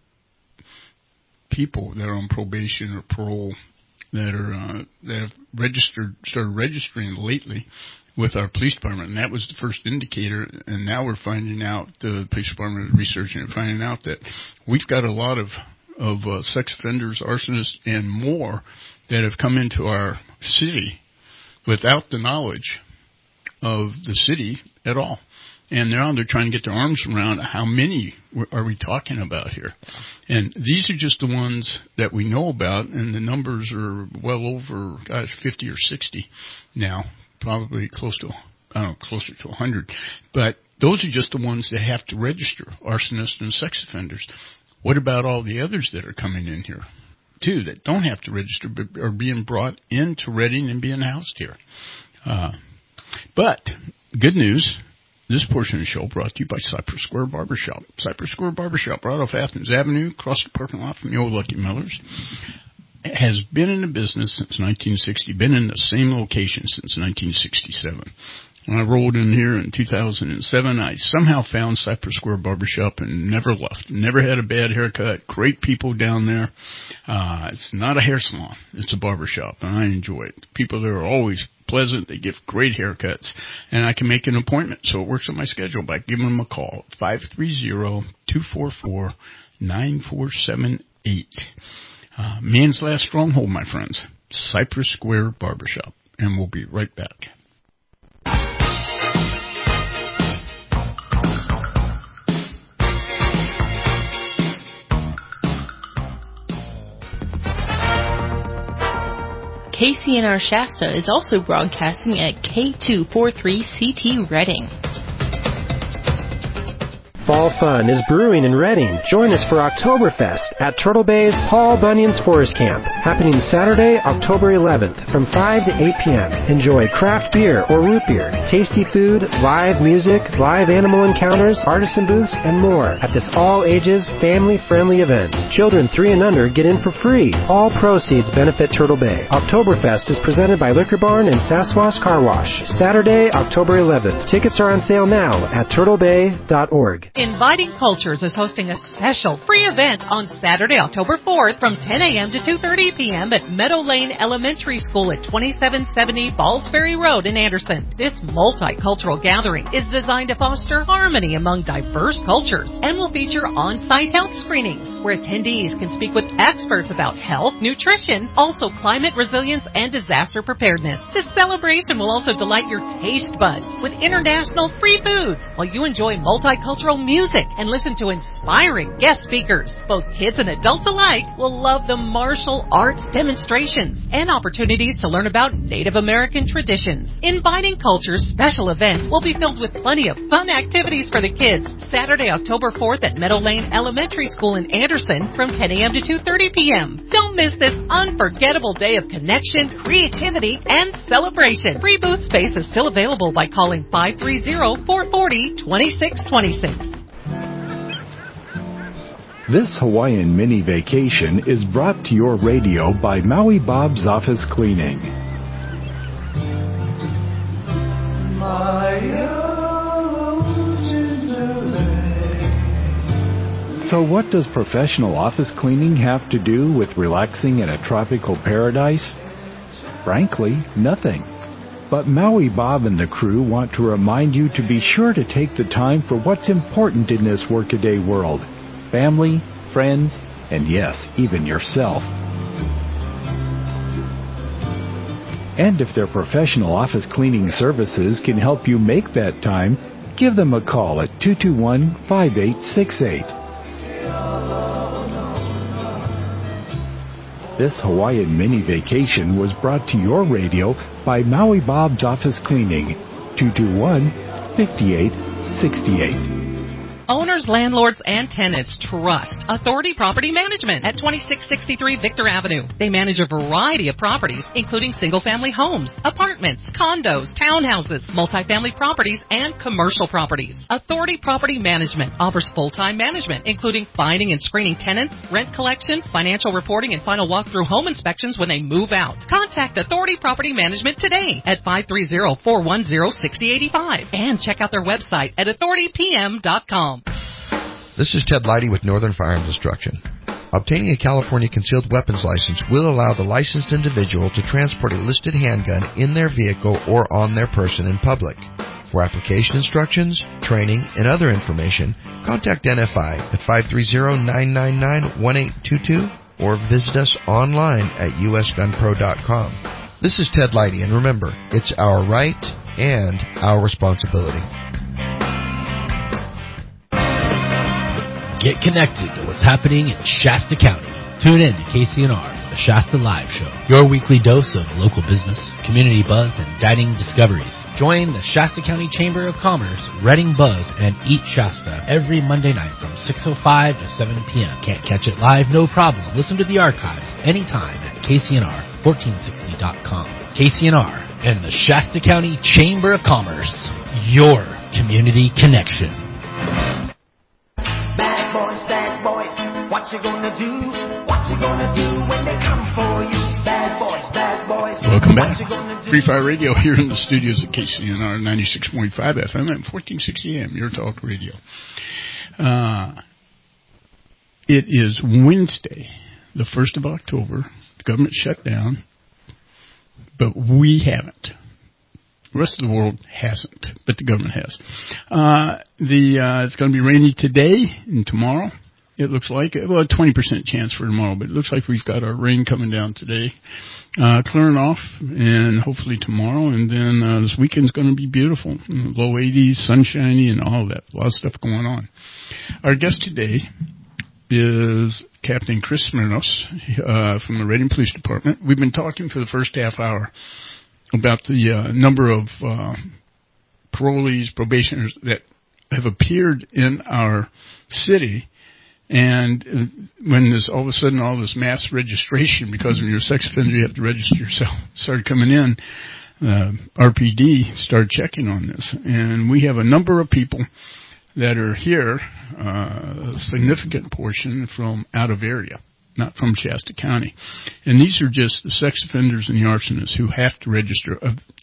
people that are on probation or parole that have started registering lately with our police department, and that was the first indicator. And now we're finding out, the police department is researching and finding out that we've got a lot of sex offenders, arsonists, and more that have come into our city without the knowledge of the city at all. And now they're trying to get their arms around how many are we talking about here. And these are just the ones that we know about, and the numbers are well over, 50 or 60 now, probably closer to 100. But those are just the ones that have to register, arsonists and sex offenders. What about all the others that are coming in here, too, that don't have to register but are being brought into Reading and being housed here? But good news, this portion of the show brought to you by Cypress Square Barbershop. Cypress Square Barbershop, right off Athens Avenue, across the parking lot from the old Lucky Millers, has been in the business since 1960, been in the same location since 1967. When I rolled in here in 2007, I somehow found Cypress Square Barbershop and never left. Never had a bad haircut. Great people down there. It's not a hair salon. It's a barbershop, and I enjoy it. People there are always pleasant. They give great haircuts, and I can make an appointment, so it works on my schedule by giving them a call, 530-244-9478. Man's last stronghold, my friends, Cypress Square Barbershop, and we'll be right back. KCNR Shasta is also broadcasting at K243CT Reading. Fall fun is brewing in Reading. Join us for Oktoberfest at Turtle Bay's Paul Bunyan's Forest Camp, happening Saturday, October 11th from 5 to 8 p.m. Enjoy craft beer or root beer, tasty food, live music, live animal encounters, artisan booths, and more at this all-ages, family-friendly event. Children 3 and under get in for free. All proceeds benefit Turtle Bay. Oktoberfest is presented by Liquor Barn and Sasquatch Car Wash. Saturday, October 11th. Tickets are on sale now at turtlebay.org. Inviting Cultures is hosting a special free event on Saturday, October 4th from 10 a.m. to 2:30 p.m. at Meadow Lane Elementary School at 2770 Ballsbury Road in Anderson. This multicultural gathering is designed to foster harmony among diverse cultures and will feature on-site health screenings where attendees can speak with experts about health, nutrition, also climate resilience, and disaster preparedness. This celebration will also delight your taste buds with international free foods while you enjoy multicultural music and listen to inspiring guest speakers. Both kids and adults alike will love the martial arts demonstrations and opportunities to learn about Native American traditions. Inviting Culture's special event will be filled with plenty of fun activities for the kids. Saturday, October 4th at Meadow Lane Elementary School in Anderson from 10 a.m. to 2:30 p.m. Don't miss this unforgettable day of connection, creativity, and celebration. Free booth space is still available by calling 530-440-2626. This Hawaiian mini vacation is brought to your radio by Maui Bob's Office Cleaning. So what does professional office cleaning have to do with relaxing in a tropical paradise? Frankly, nothing. But Maui Bob and the crew want to remind you to be sure to take the time for what's important in this workaday world. Family, friends, and yes, even yourself. And if their professional office cleaning services can help you make that time, give them a call at 221-5868. This Hawaiian mini vacation was brought to your radio by Maui Bob's Office Cleaning, 221-5868. Owners, landlords, and tenants trust Authority Property Management at 2663 Victor Avenue. They manage a variety of properties, including single-family homes, apartments, condos, townhouses, multifamily properties, and commercial properties. Authority Property Management offers full-time management, including finding and screening tenants, rent collection, financial reporting, and final walkthrough home inspections when they move out. Contact Authority Property Management today at 530-410-6085 and check out their website at authoritypm.com. This is Ted Leidy with Northern Firearms Instruction. Obtaining a California concealed weapons license will allow the licensed individual to transport a listed handgun in their vehicle or on their person in public. For application instructions, training, and other information, contact NFI at 530-999-1822 or visit us online at usgunpro.com. This is Ted Leidy, and remember, it's our right and our responsibility. Get connected to what's happening in Shasta County. Tune in to KCNR, the Shasta Live Show, your weekly dose of local business, community buzz, and dining discoveries. Join the Shasta County Chamber of Commerce, Reading Buzz, and Eat Shasta every Monday night from 6:05 to 7 p.m. Can't catch it live? No problem. Listen to the archives anytime at KCNR1460.com. KCNR and the Shasta County Chamber of Commerce, your community connection. Bad boys, what you gonna do? What you gonna do when they come for you? Bad boys, welcome back. Free Fire Radio here in the studios at KCNR 96.5 FM and 1460 AM, your talk radio. It is Wednesday, the 1st of October. The government shut down, but we haven't. The rest of the world hasn't, but the government has. It's going to be rainy today and tomorrow. It looks like, well, a 20% chance for tomorrow, but it looks like we've got our rain coming down today, clearing off, and hopefully tomorrow. And then this weekend's going to be beautiful, low 80s, sunshiny, and all that. A lot of stuff going on. Our guest today is Captain Chris Smirnos from the Reading Police Department. We've been talking for the first half hour about the number of parolees, probationers that have appeared in our city. And when there's all of a sudden all this mass registration, because when you're a sex offender you have to register yourself, started coming in, RPD started checking on this. And we have a number of people that are here, a significant portion from out of area, not from Shasta County. And these are just the sex offenders and the arsonists who have to register,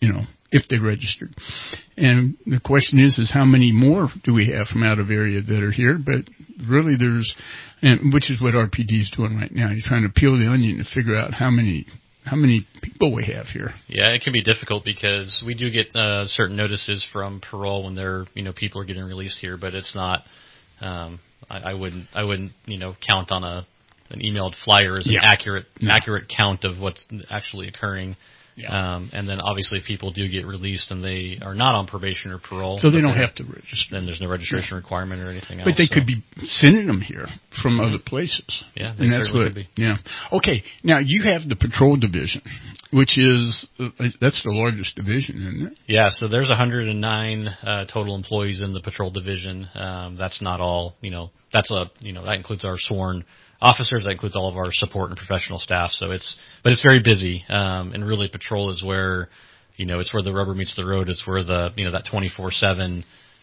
if they registered. And the question is how many more do we have from out of area that are here? But really which is what RPD is doing right now. You're trying to peel the onion to figure out how many people we have here. Yeah, it can be difficult because we do get certain notices from parole when people are getting released here, but it's not. I wouldn't count on an emailed flyer as an accurate count of what's actually occurring. Yeah. And then obviously if people do get released and they are not on probation or parole. So they don't have to register. Then there's no registration requirement or anything else. But they could be sending them here from other places. Yeah, and that's what. Could be. Yeah. Okay. Now you have the patrol division, which is that's the largest division, isn't it? Yeah. So there's 109 total employees in the patrol division. That's not all. That includes our sworn officers. That includes all of our support and professional staff. So it's very busy. And really patrol is where, it's where the rubber meets the road. It's where that 24/7,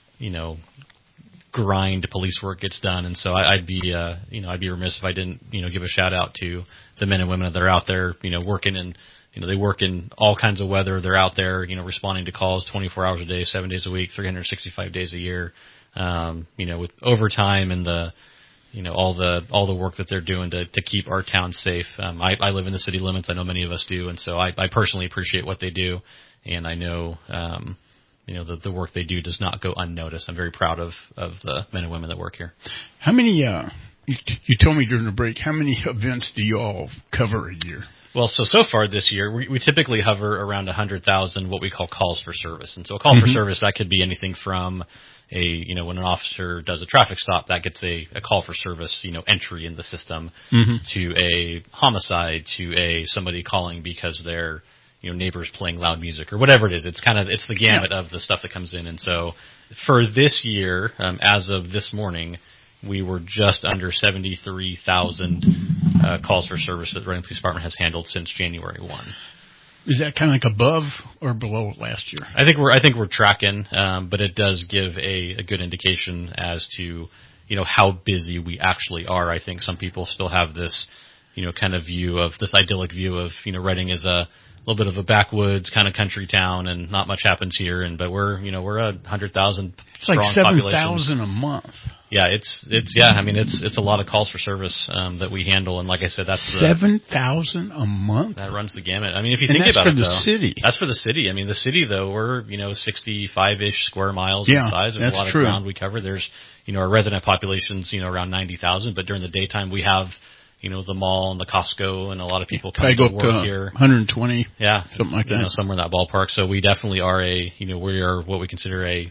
grind police work gets done. And so I'd be remiss if I didn't, give a shout out to the men and women that are out there, working and, they work in all kinds of weather. They're out there, responding to calls 24 hours a day, 7 days a week, 365 days a year. With overtime and all the work that they're doing to keep our town safe. I live in the city limits. I know many of us do. And so I personally appreciate what they do. And I know, the work they do does not go unnoticed. I'm very proud of the men and women that work here. How many, you told me during the break, how many events do you all cover a year? Well, so far this year, we typically hover around 100,000 what we call calls for service. And so a call for service, that could be anything from when an officer does a traffic stop, that gets a call for service, entry in the system to a homicide, to somebody calling because their, neighbor's playing loud music or whatever it is. It's the gamut of the stuff that comes in. And so for this year, as of this morning, we were just under 73,000 calls for service that the Reading Police Department has handled since January 1. Is that kind of like above or below last year? I think we're tracking, but it does give a good indication as to how busy we actually are. I think some people still have this kind of view of this idyllic view of Reading is a little bit of a backwoods kind of country town and not much happens here. But we're 100,000 It's like 7,000 a month. Yeah, it's a lot of calls for service that we handle, and like I said, that's 7,000 a month. That runs the gamut. I mean, if you think about it, that's for the city. I mean, the city though, we're 65-ish square miles in size. There's a lot of ground we cover. There's our resident population's around 90,000, but during the daytime we have the mall and the Costco and a lot of people come to work here. 120, something like that. Somewhere in that ballpark. So we definitely are we are what we consider a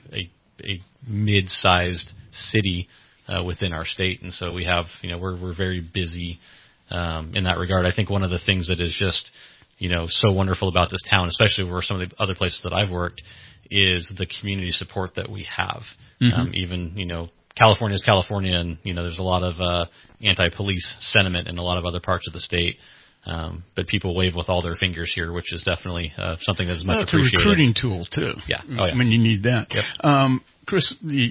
mid-sized city within our state, and so we have we're very busy in that regard. I think one of the things that is just so wonderful about this town, especially where some of the other places that I've worked, is the community support that we have. Even California is California, and there's a lot of anti-police sentiment in a lot of other parts of the state. But people wave with all their fingers here, which is definitely something that's much appreciated. It's a recruiting tool too. Yeah. When you need that. Yep. Chris, the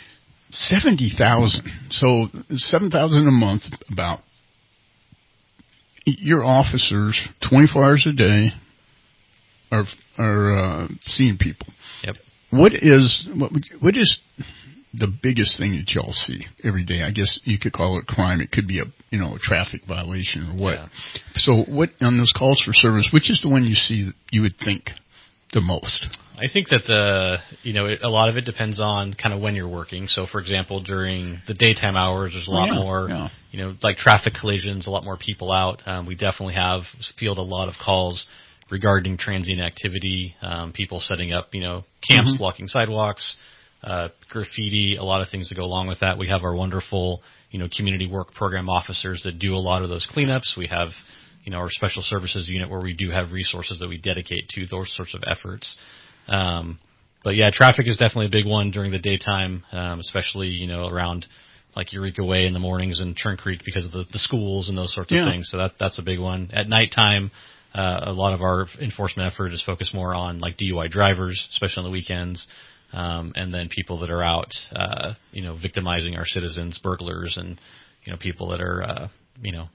70,000, so 7,000 a month about. Your officers, 24 hours a day, are seeing people. Yep. What is the biggest thing that y'all see every day? I guess you could call it crime. It could be a traffic violation or what. Yeah. So what on those calls for service, which is the one you see that you would think the most? I think that a lot of it depends on kind of when you're working. So for example, during the daytime hours, there's a lot more, like traffic collisions, a lot more people out. We definitely field a lot of calls regarding transient activity, people setting up, camps, blocking sidewalks, graffiti, a lot of things that go along with that. We have our wonderful, community work program officers that do a lot of those cleanups. We have, our special services unit where we do have resources that we dedicate to those sorts of efforts. But yeah, traffic is definitely a big one during the daytime, especially, around like Eureka Way in the mornings and Churn Creek because of the schools and those sorts of things. So that's a big one. At nighttime, a lot of our enforcement effort is focused more on like DUI drivers, especially on the weekends. And then people that are out, victimizing our citizens, burglars, and, people that are,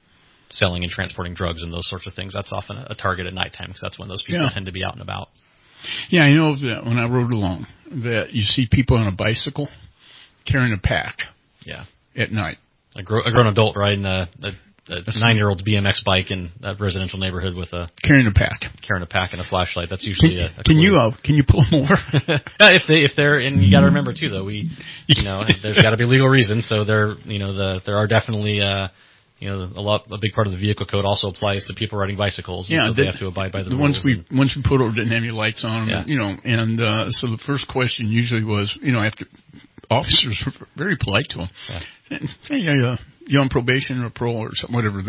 selling and transporting drugs and those sorts of things. That's often a target at nighttime because that's when those people tend to be out and about. Yeah, I know that when I rode along, that you see people on a bicycle carrying a pack. Yeah. At night. A grown adult riding a 9-year-old's BMX bike in that residential neighborhood with carrying a pack and a flashlight. That's usually a can you pull them over? if they're, and you got to remember too though, there's got to be legal reasons. So there are definitely a big part of the vehicle code also applies to people riding bicycles. Yeah, so they have to abide by the rules. Once we put over, didn't have any lights on them. Yeah. So the first question usually was, after officers were very polite to them. Yeah. Hey, you on probation or parole or something, whatever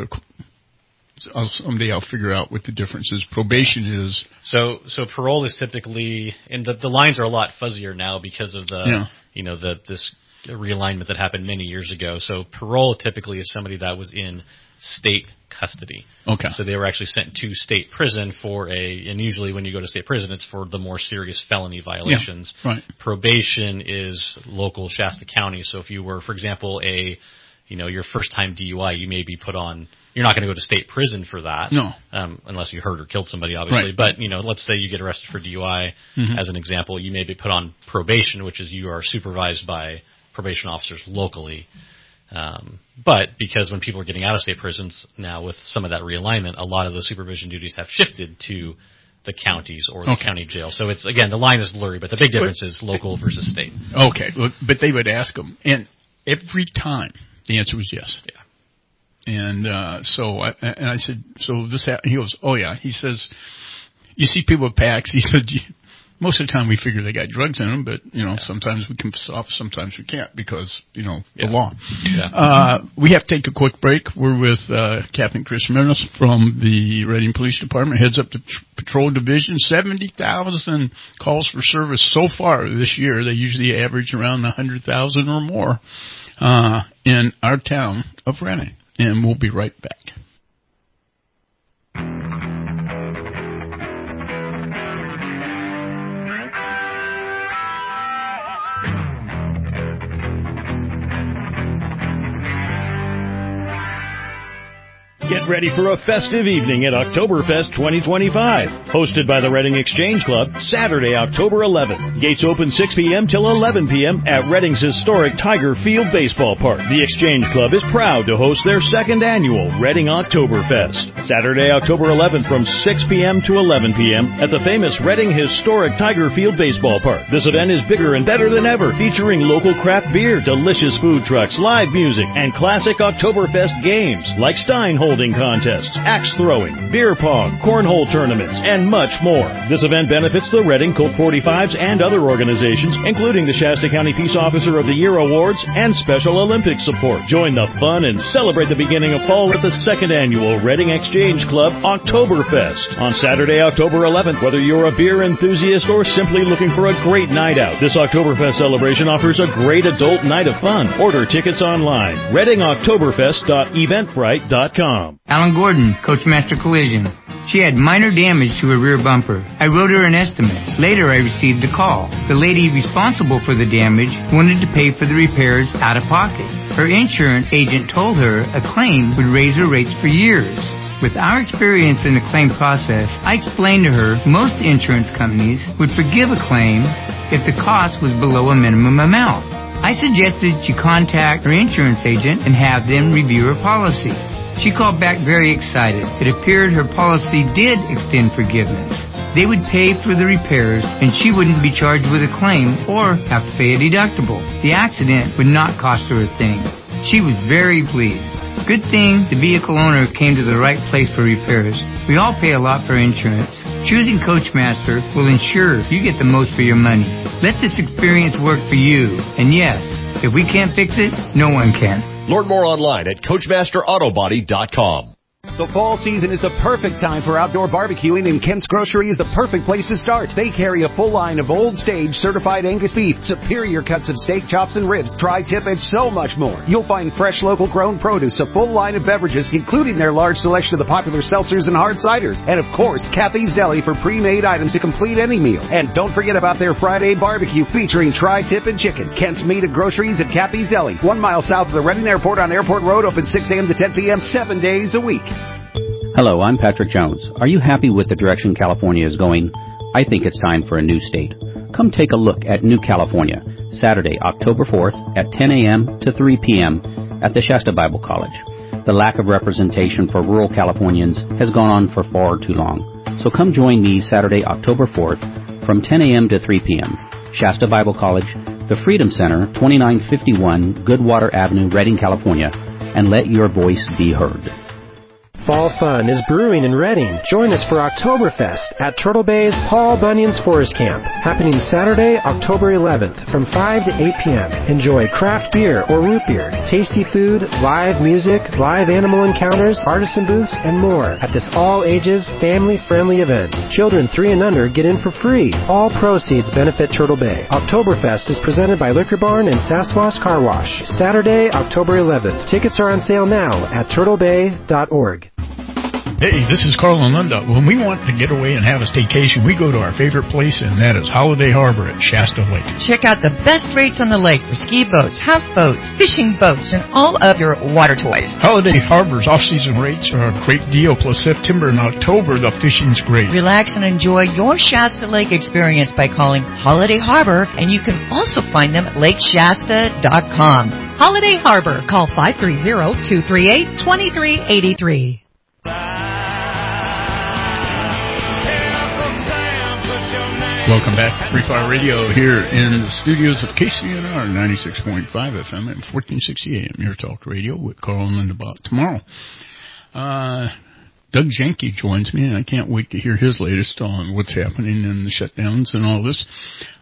someday I'll figure out what the difference is. Probation is so parole is typically, and the lines are a lot fuzzier now because of this realignment that happened many years ago. So parole typically is somebody that was in state custody. Okay. So they were actually sent to state prison and usually when you go to state prison, it's for the more serious felony violations. Yeah, right. Probation is local Shasta County. So if you were, for example, your first time DUI, you may be put on, you're not going to go to state prison for that. No. Unless you hurt or killed somebody, obviously. Right. But, let's say you get arrested for DUI, as an example, you may be put on probation, which is you are supervised by probation officers locally. But because when people are getting out of state prisons now with some of that realignment, a lot of the supervision duties have shifted to the counties or the county jail. So it's, again, the line is blurry, but the big difference is local versus state. Okay. But they would ask them, and every time the answer was yes. Yeah. And so I said, so this happened. He goes, oh, yeah. He says, you see people with packs. He said, most of the time we figure they got drugs in them, but, sometimes we can stop, sometimes we can't because, the law. Yeah. We have to take a quick break. We're with Captain Chris Meredith from the Reading Police Department, heads up the Patrol Division. 70,000 calls for service so far this year. They usually average around 100,000 or more in our town of Reading. And we'll be right back. Get ready for a festive evening at Oktoberfest 2025. Hosted by the Reading Exchange Club, Saturday, October 11th. Gates open 6 p.m. till 11 p.m. at Reading's historic Tiger Field Baseball Park. The Exchange Club is proud to host their second annual Reading Oktoberfest. Saturday, October 11th from 6 p.m. to 11 p.m. at the famous Reading historic Tiger Field Baseball Park. This event is bigger and better than ever, featuring local craft beer, delicious food trucks, live music, and classic Oktoberfest games like Stein holding contests, axe throwing, beer pong, cornhole tournaments, and much more. This event benefits the Reading Colt 45s and other organizations, including the Shasta County Peace Officer of the Year Awards and Special Olympics support. Join the fun and celebrate the beginning of fall with the second annual Reading Exchange Club Oktoberfest on Saturday, October 11th. Whether you're a beer enthusiast or simply looking for a great night out, this Oktoberfest celebration offers a great adult night of fun. Order tickets online. ReadingOktoberfest.eventbrite.com. Alan Gordon, Coachmaster Collision. She had minor damage to her rear bumper. I wrote her an estimate. Later, I received a call. The lady responsible for the damage wanted to pay for the repairs out of pocket. Her insurance agent told her a claim would raise her rates for years. With our experience in the claim process, I explained to her most insurance companies would forgive a claim if the cost was below a minimum amount. I suggested she contact her insurance agent and have them review her policy. She called back very excited. It appeared her policy did extend forgiveness. They would pay for the repairs, and she wouldn't be charged with a claim or have to pay a deductible. The accident would not cost her a thing. She was very pleased. Good thing the vehicle owner came to the right place for repairs. We all pay a lot for insurance. Choosing Coachmaster will ensure you get the most for your money. Let this experience work for you. And yes, if we can't fix it, no one can. Learn more online at CoachmasterAutobody.com. The fall season is the perfect time for outdoor barbecuing, and Kent's Grocery is the perfect place to start. They carry a full line of Old Stage certified Angus beef, superior cuts of steak, chops, and ribs, tri-tip, and so much more. You'll find fresh, local grown produce, a full line of beverages, including their large selection of the popular seltzers and hard ciders, and of course, Kathy's Deli for pre-made items to complete any meal. And don't forget about their Friday barbecue featuring tri-tip and chicken. Kent's Meat and Groceries at Kathy's Deli, 1 mile south of the Reading Airport on Airport Road, open 6 a.m. to 10 p.m. 7 days a week. Hello, I'm Patrick Jones. Are you happy with the direction California is going? I think it's time for a new state. Come take a look at New California, Saturday, October 4th at 10 a.m. to 3 p.m. at the Shasta Bible College. The lack of representation for rural Californians has gone on for far too long. So come join me Saturday, October 4th from 10 a.m. to 3 p.m. Shasta Bible College, the Freedom Center, 2951 Goodwater Avenue, Redding, California, and let your voice be heard. Fall fun is brewing in Redding. Join us for Oktoberfest at Turtle Bay's Paul Bunyan's Forest Camp, happening Saturday, October 11th from 5 to 8 p.m. Enjoy craft beer or root beer, tasty food, live music, live animal encounters, artisan booths, and more at this all-ages, family-friendly event. Children 3 and under get in for free. All proceeds benefit Turtle Bay. Oktoberfest is presented by Liquor Barn and Sasquatch Car Wash. Saturday, October 11th. Tickets are on sale now at turtlebay.org. Hey, this is Carl and Linda. When we want to get away and have a staycation, we go to our favorite place, and that is Holiday Harbor at Shasta Lake. Check out the best rates on the lake for ski boats, houseboats, fishing boats, and all of your water toys. Holiday Harbor's off-season rates are a great deal, plus September and October, the fishing's great. Relax and enjoy your Shasta Lake experience by calling Holiday Harbor, and you can also find them at lakeshasta.com. Holiday Harbor. Call 530-238-2383. Welcome back to Free Fire Radio here in the studios of KCNR 96.5 FM and 1460 AM. Your talk radio with Carl and Linda Bott. Tomorrow, Doug Janke joins me, and I can't wait to hear his latest on what's happening in the shutdowns and all this.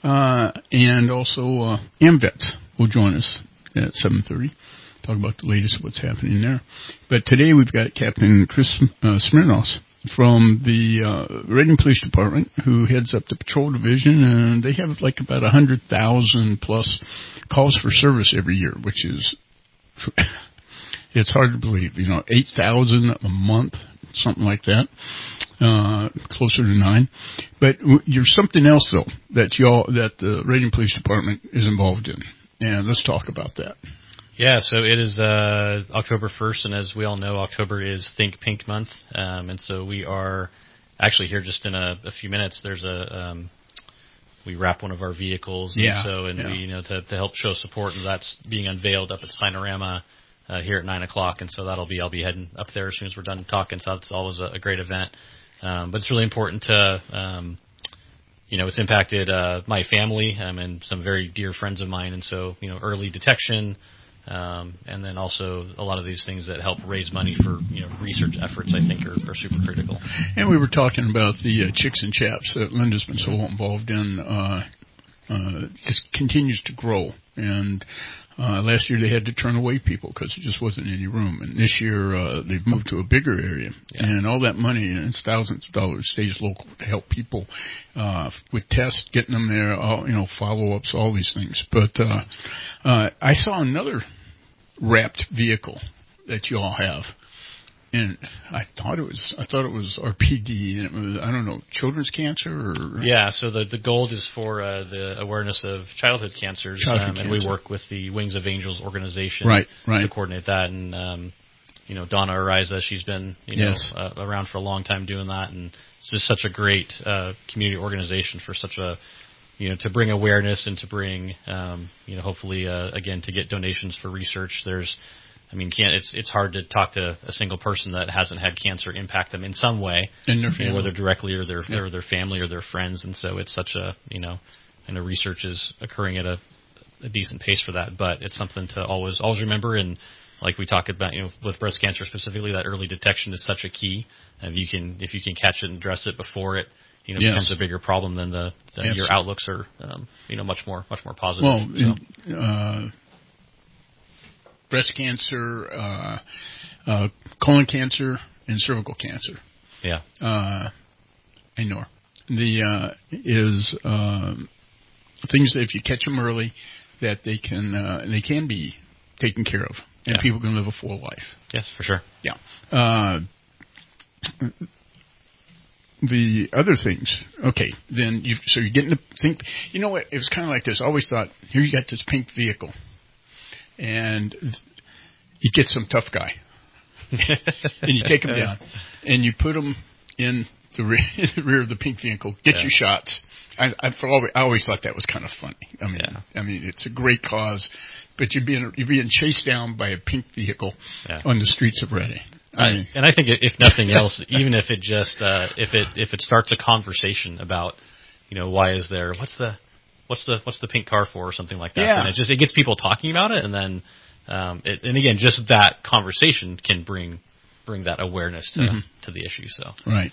And also, AMVETS will join us at 7:30. Talk about the latest of what's happening there. But today we've got Captain Chris Smirnos from the Redding Police Department, who heads up the patrol division, and they have like about 100,000 plus calls for service every year, which is, it's hard to believe, 8,000 a month, something like that, closer to 9. But there's something else though that the Redding Police Department is involved in, and let's talk about that. Yeah, so it is October 1st, and as we all know, October is Think Pink Month, and so we are actually here just in a few minutes. There's we wrap one of our vehicles, we to help show support, and that's being unveiled up at Sinorama here at 9:00, and so I'll be heading up there as soon as we're done talking. So that's always a great event, but it's really important to. It's impacted my family and some very dear friends of mine, and so early detection. And then also a lot of these things that help raise money for research efforts, I think, are super critical. And we were talking about the Chicks and Chaps that Linda's been so involved in. Just continues to grow. And last year they had to turn away people because there just wasn't any room. And this year they've moved to a bigger area. Yeah. And all that money, and it's thousands of dollars, stays local to help people with tests, getting them there, follow-ups, all these things. But I saw another wrapped vehicle that you all have. And I thought it was RPD, and it was, I don't know, children's cancer or... Yeah, so the goal is for the awareness of childhood cancers, and we work with the Wings of Angels organization to coordinate that. And, Donna Ariza, she's been, around for a long time doing that, and it's just such a great community organization for such a, to bring awareness and to bring, hopefully, again, to get donations for research. It's hard to talk to a single person that hasn't had cancer impact them in some way, in their family. Whether directly or their family or their friends. And so it's such a, and the research is occurring at a decent pace for that. But it's something to always remember. And like we talked about, with breast cancer specifically, that early detection is such a key. And if you can catch it and address it before it, becomes a bigger problem, then your outlooks are, much more positive. Well, breast cancer, colon cancer, and cervical cancer. Yeah. And more. Is things that if you catch them early, that they can be taken care of, and people can live a full life. Yes, for sure. Yeah. The other things, okay, then you're getting to think. You know what? It was kind of like this. I always thought, here you got this pink vehicle. And you get some tough guy, and you take him down, and you put him in the rear of the pink vehicle. Get your shots. I always thought that was kind of funny. I mean, it's a great cause, but you're being chased down by a pink vehicle on the streets of Reading. And I think if nothing else, even if it just if it starts a conversation about, why is there what's the pink car for or something like that, and it gets people talking about it, and then and again, just that conversation can bring that awareness to the issue. So right,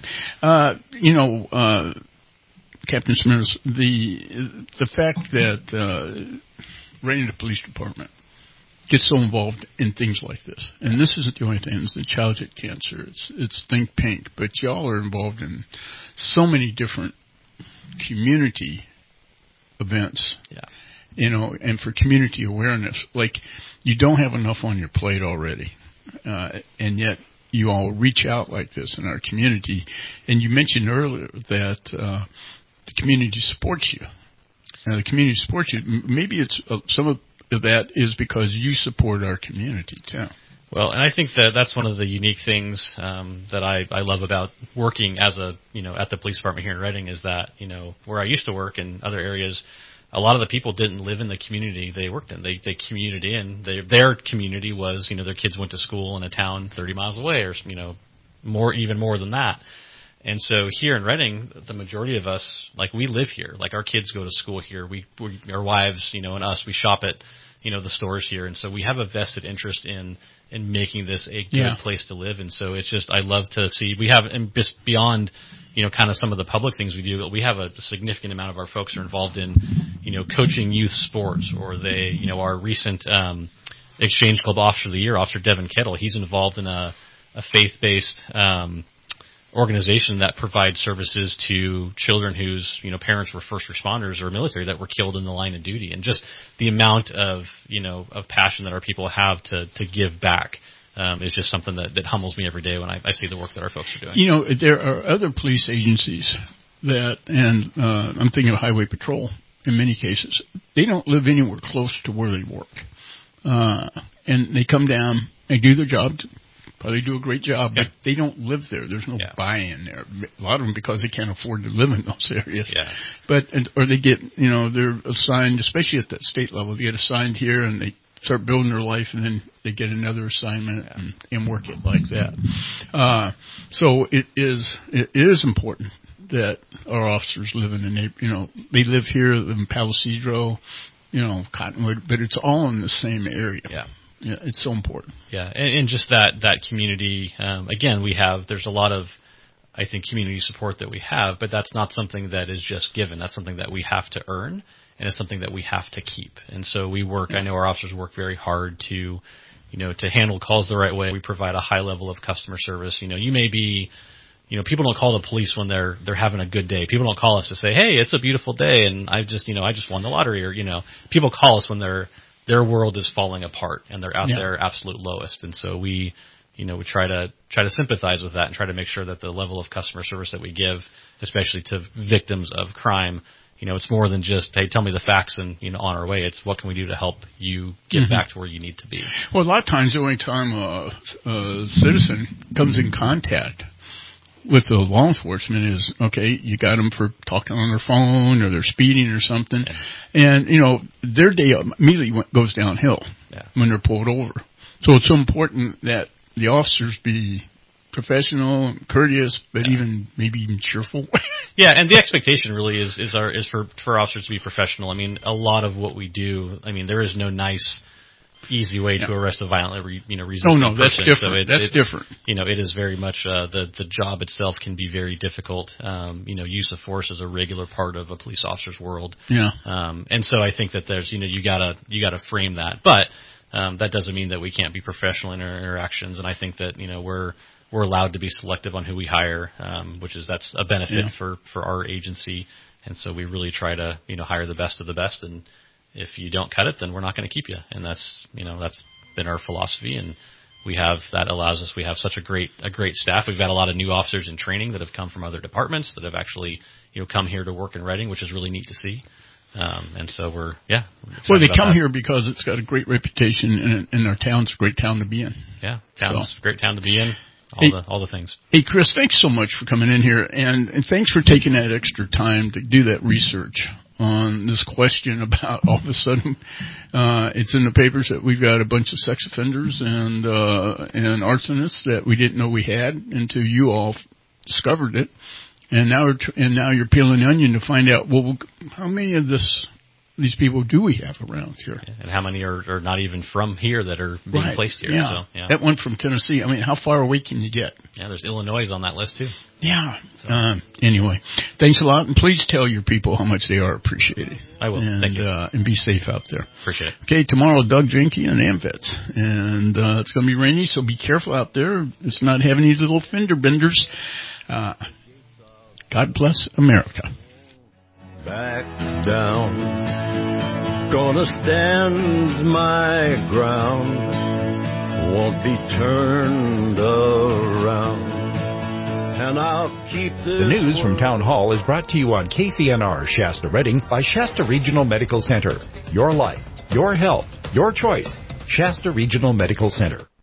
Captain Smithers, the fact that Reading Police Department gets so involved in things like this, and this isn't the only thing. It's the childhood cancer. It's Think Pink, but y'all are involved in so many different community events. And for community awareness, like you don't have enough on your plate already, and yet you all reach out like this in our community. And you mentioned earlier that the community supports you. Now, the community supports you. Maybe it's some of that is because you support our community too. Well, and I think that's one of the unique things that I love about working as at the police department here in Reading is that, where I used to work in other areas, a lot of the people didn't live in the community they worked in. They commuted in. Their community was, their kids went to school in a town 30 miles away or, even more than that. And so here in Reading, the majority of us, we live here. Our kids go to school here. We our wives, and us, we shop at, the stores here. And so we have a vested interest in making this a good place to live. And so it's just, I love to see, we have, and just beyond, kind of some of the public things we do, we have a significant amount of our folks are involved in, coaching youth sports, or they, our recent Exchange Club Officer of the Year, Officer Devin Kettle, he's involved in a faith-based organization that provides services to children whose parents were first responders or military that were killed in the line of duty, and just the amount of of passion that our people have to give back is just something that humbles me every day when I see the work that our folks are doing. There are other police agencies that, and I'm thinking of Highway Patrol in many cases, they don't live anywhere close to where they work, and they come down, they do their job. They do a great job, but they don't live there. There's no buy-in there. A lot of them because they can't afford to live in those areas. Or they get, they're assigned, especially at that state level, they get assigned here and they start building their life, and then they get another assignment and work it like that. So it is important that our officers live in the neighborhood. They live here in Palo Cedro, Cottonwood, but it's all in the same area. Yeah, it's so important. Yeah, and just that community, again, there's a lot of, I think, community support that we have, but that's not something that is just given. That's something that we have to earn, and it's something that we have to keep. And so we work, I know our officers work very hard to handle calls the right way. We provide a high level of customer service. You may be, people don't call the police when they're having a good day. People don't call us to say, hey, it's a beautiful day, and I just won the lottery, or, people call us when their world is falling apart and they're at their absolute lowest. And so we try to sympathize with that and try to make sure that the level of customer service that we give, especially to victims of crime, it's more than just, hey, tell me the facts and, on our way. It's what can we do to help you get back to where you need to be. Well, a lot of times the only time a citizen comes in contact with the law enforcement is, okay, you got them for talking on their phone or they're speeding or something. And, their day immediately goes downhill when they're pulled over. So it's so important that the officers be professional and courteous, but maybe even cheerful. And the expectation really is for officers to be professional. I mean, a lot of what we do, there is no nice, easy way to arrest a violently resistant person. That's different. So that's different. It is very much the job itself can be very difficult. Use of force is a regular part of a police officer's world. And so I think that there's you gotta frame that, but that doesn't mean that we can't be professional in our interactions. And I think that we're allowed to be selective on who we hire, that's a benefit for our agency. And so we really try to hire the best of the best, and if you don't cut it, then we're not going to keep you. And that's been our philosophy, and we have such a great staff. We've got a lot of new officers in training that have come from other departments that have actually, come here to work in Reading, which is really neat to see. And so we're they come here because it's got a great reputation, and our town's a great town to be in. Great town to be in. all the things. Hey, Chris, thanks so much for coming in here, and thanks for taking that extra time to do that research on this question about all of a sudden it's in the papers that we've got a bunch of sex offenders and arsonists that we didn't know we had until you all discovered it, and now you're peeling the onion to find out, well, how many of these people do we have around here? And how many are not even from here that are being placed here? Yeah. So, yeah. That one from Tennessee. I mean, how far away can you get? Yeah, there's Illinois on that list, too. Yeah. So. Anyway, thanks a lot, and please tell your people how much they are appreciated. I will. Thank you. And be safe out there. Appreciate it. Okay, tomorrow, Doug Jenke and AmVets. And it's going to be rainy, so be careful out there. It's not having these little fender benders. God bless America. Back down. Gonna stand my ground, won't be turned around, and I'll keep this. The news from Town Hall is brought to you on KCNR Shasta Redding by Shasta Regional Medical Center. Your life, your health, your choice. Shasta Regional Medical Center.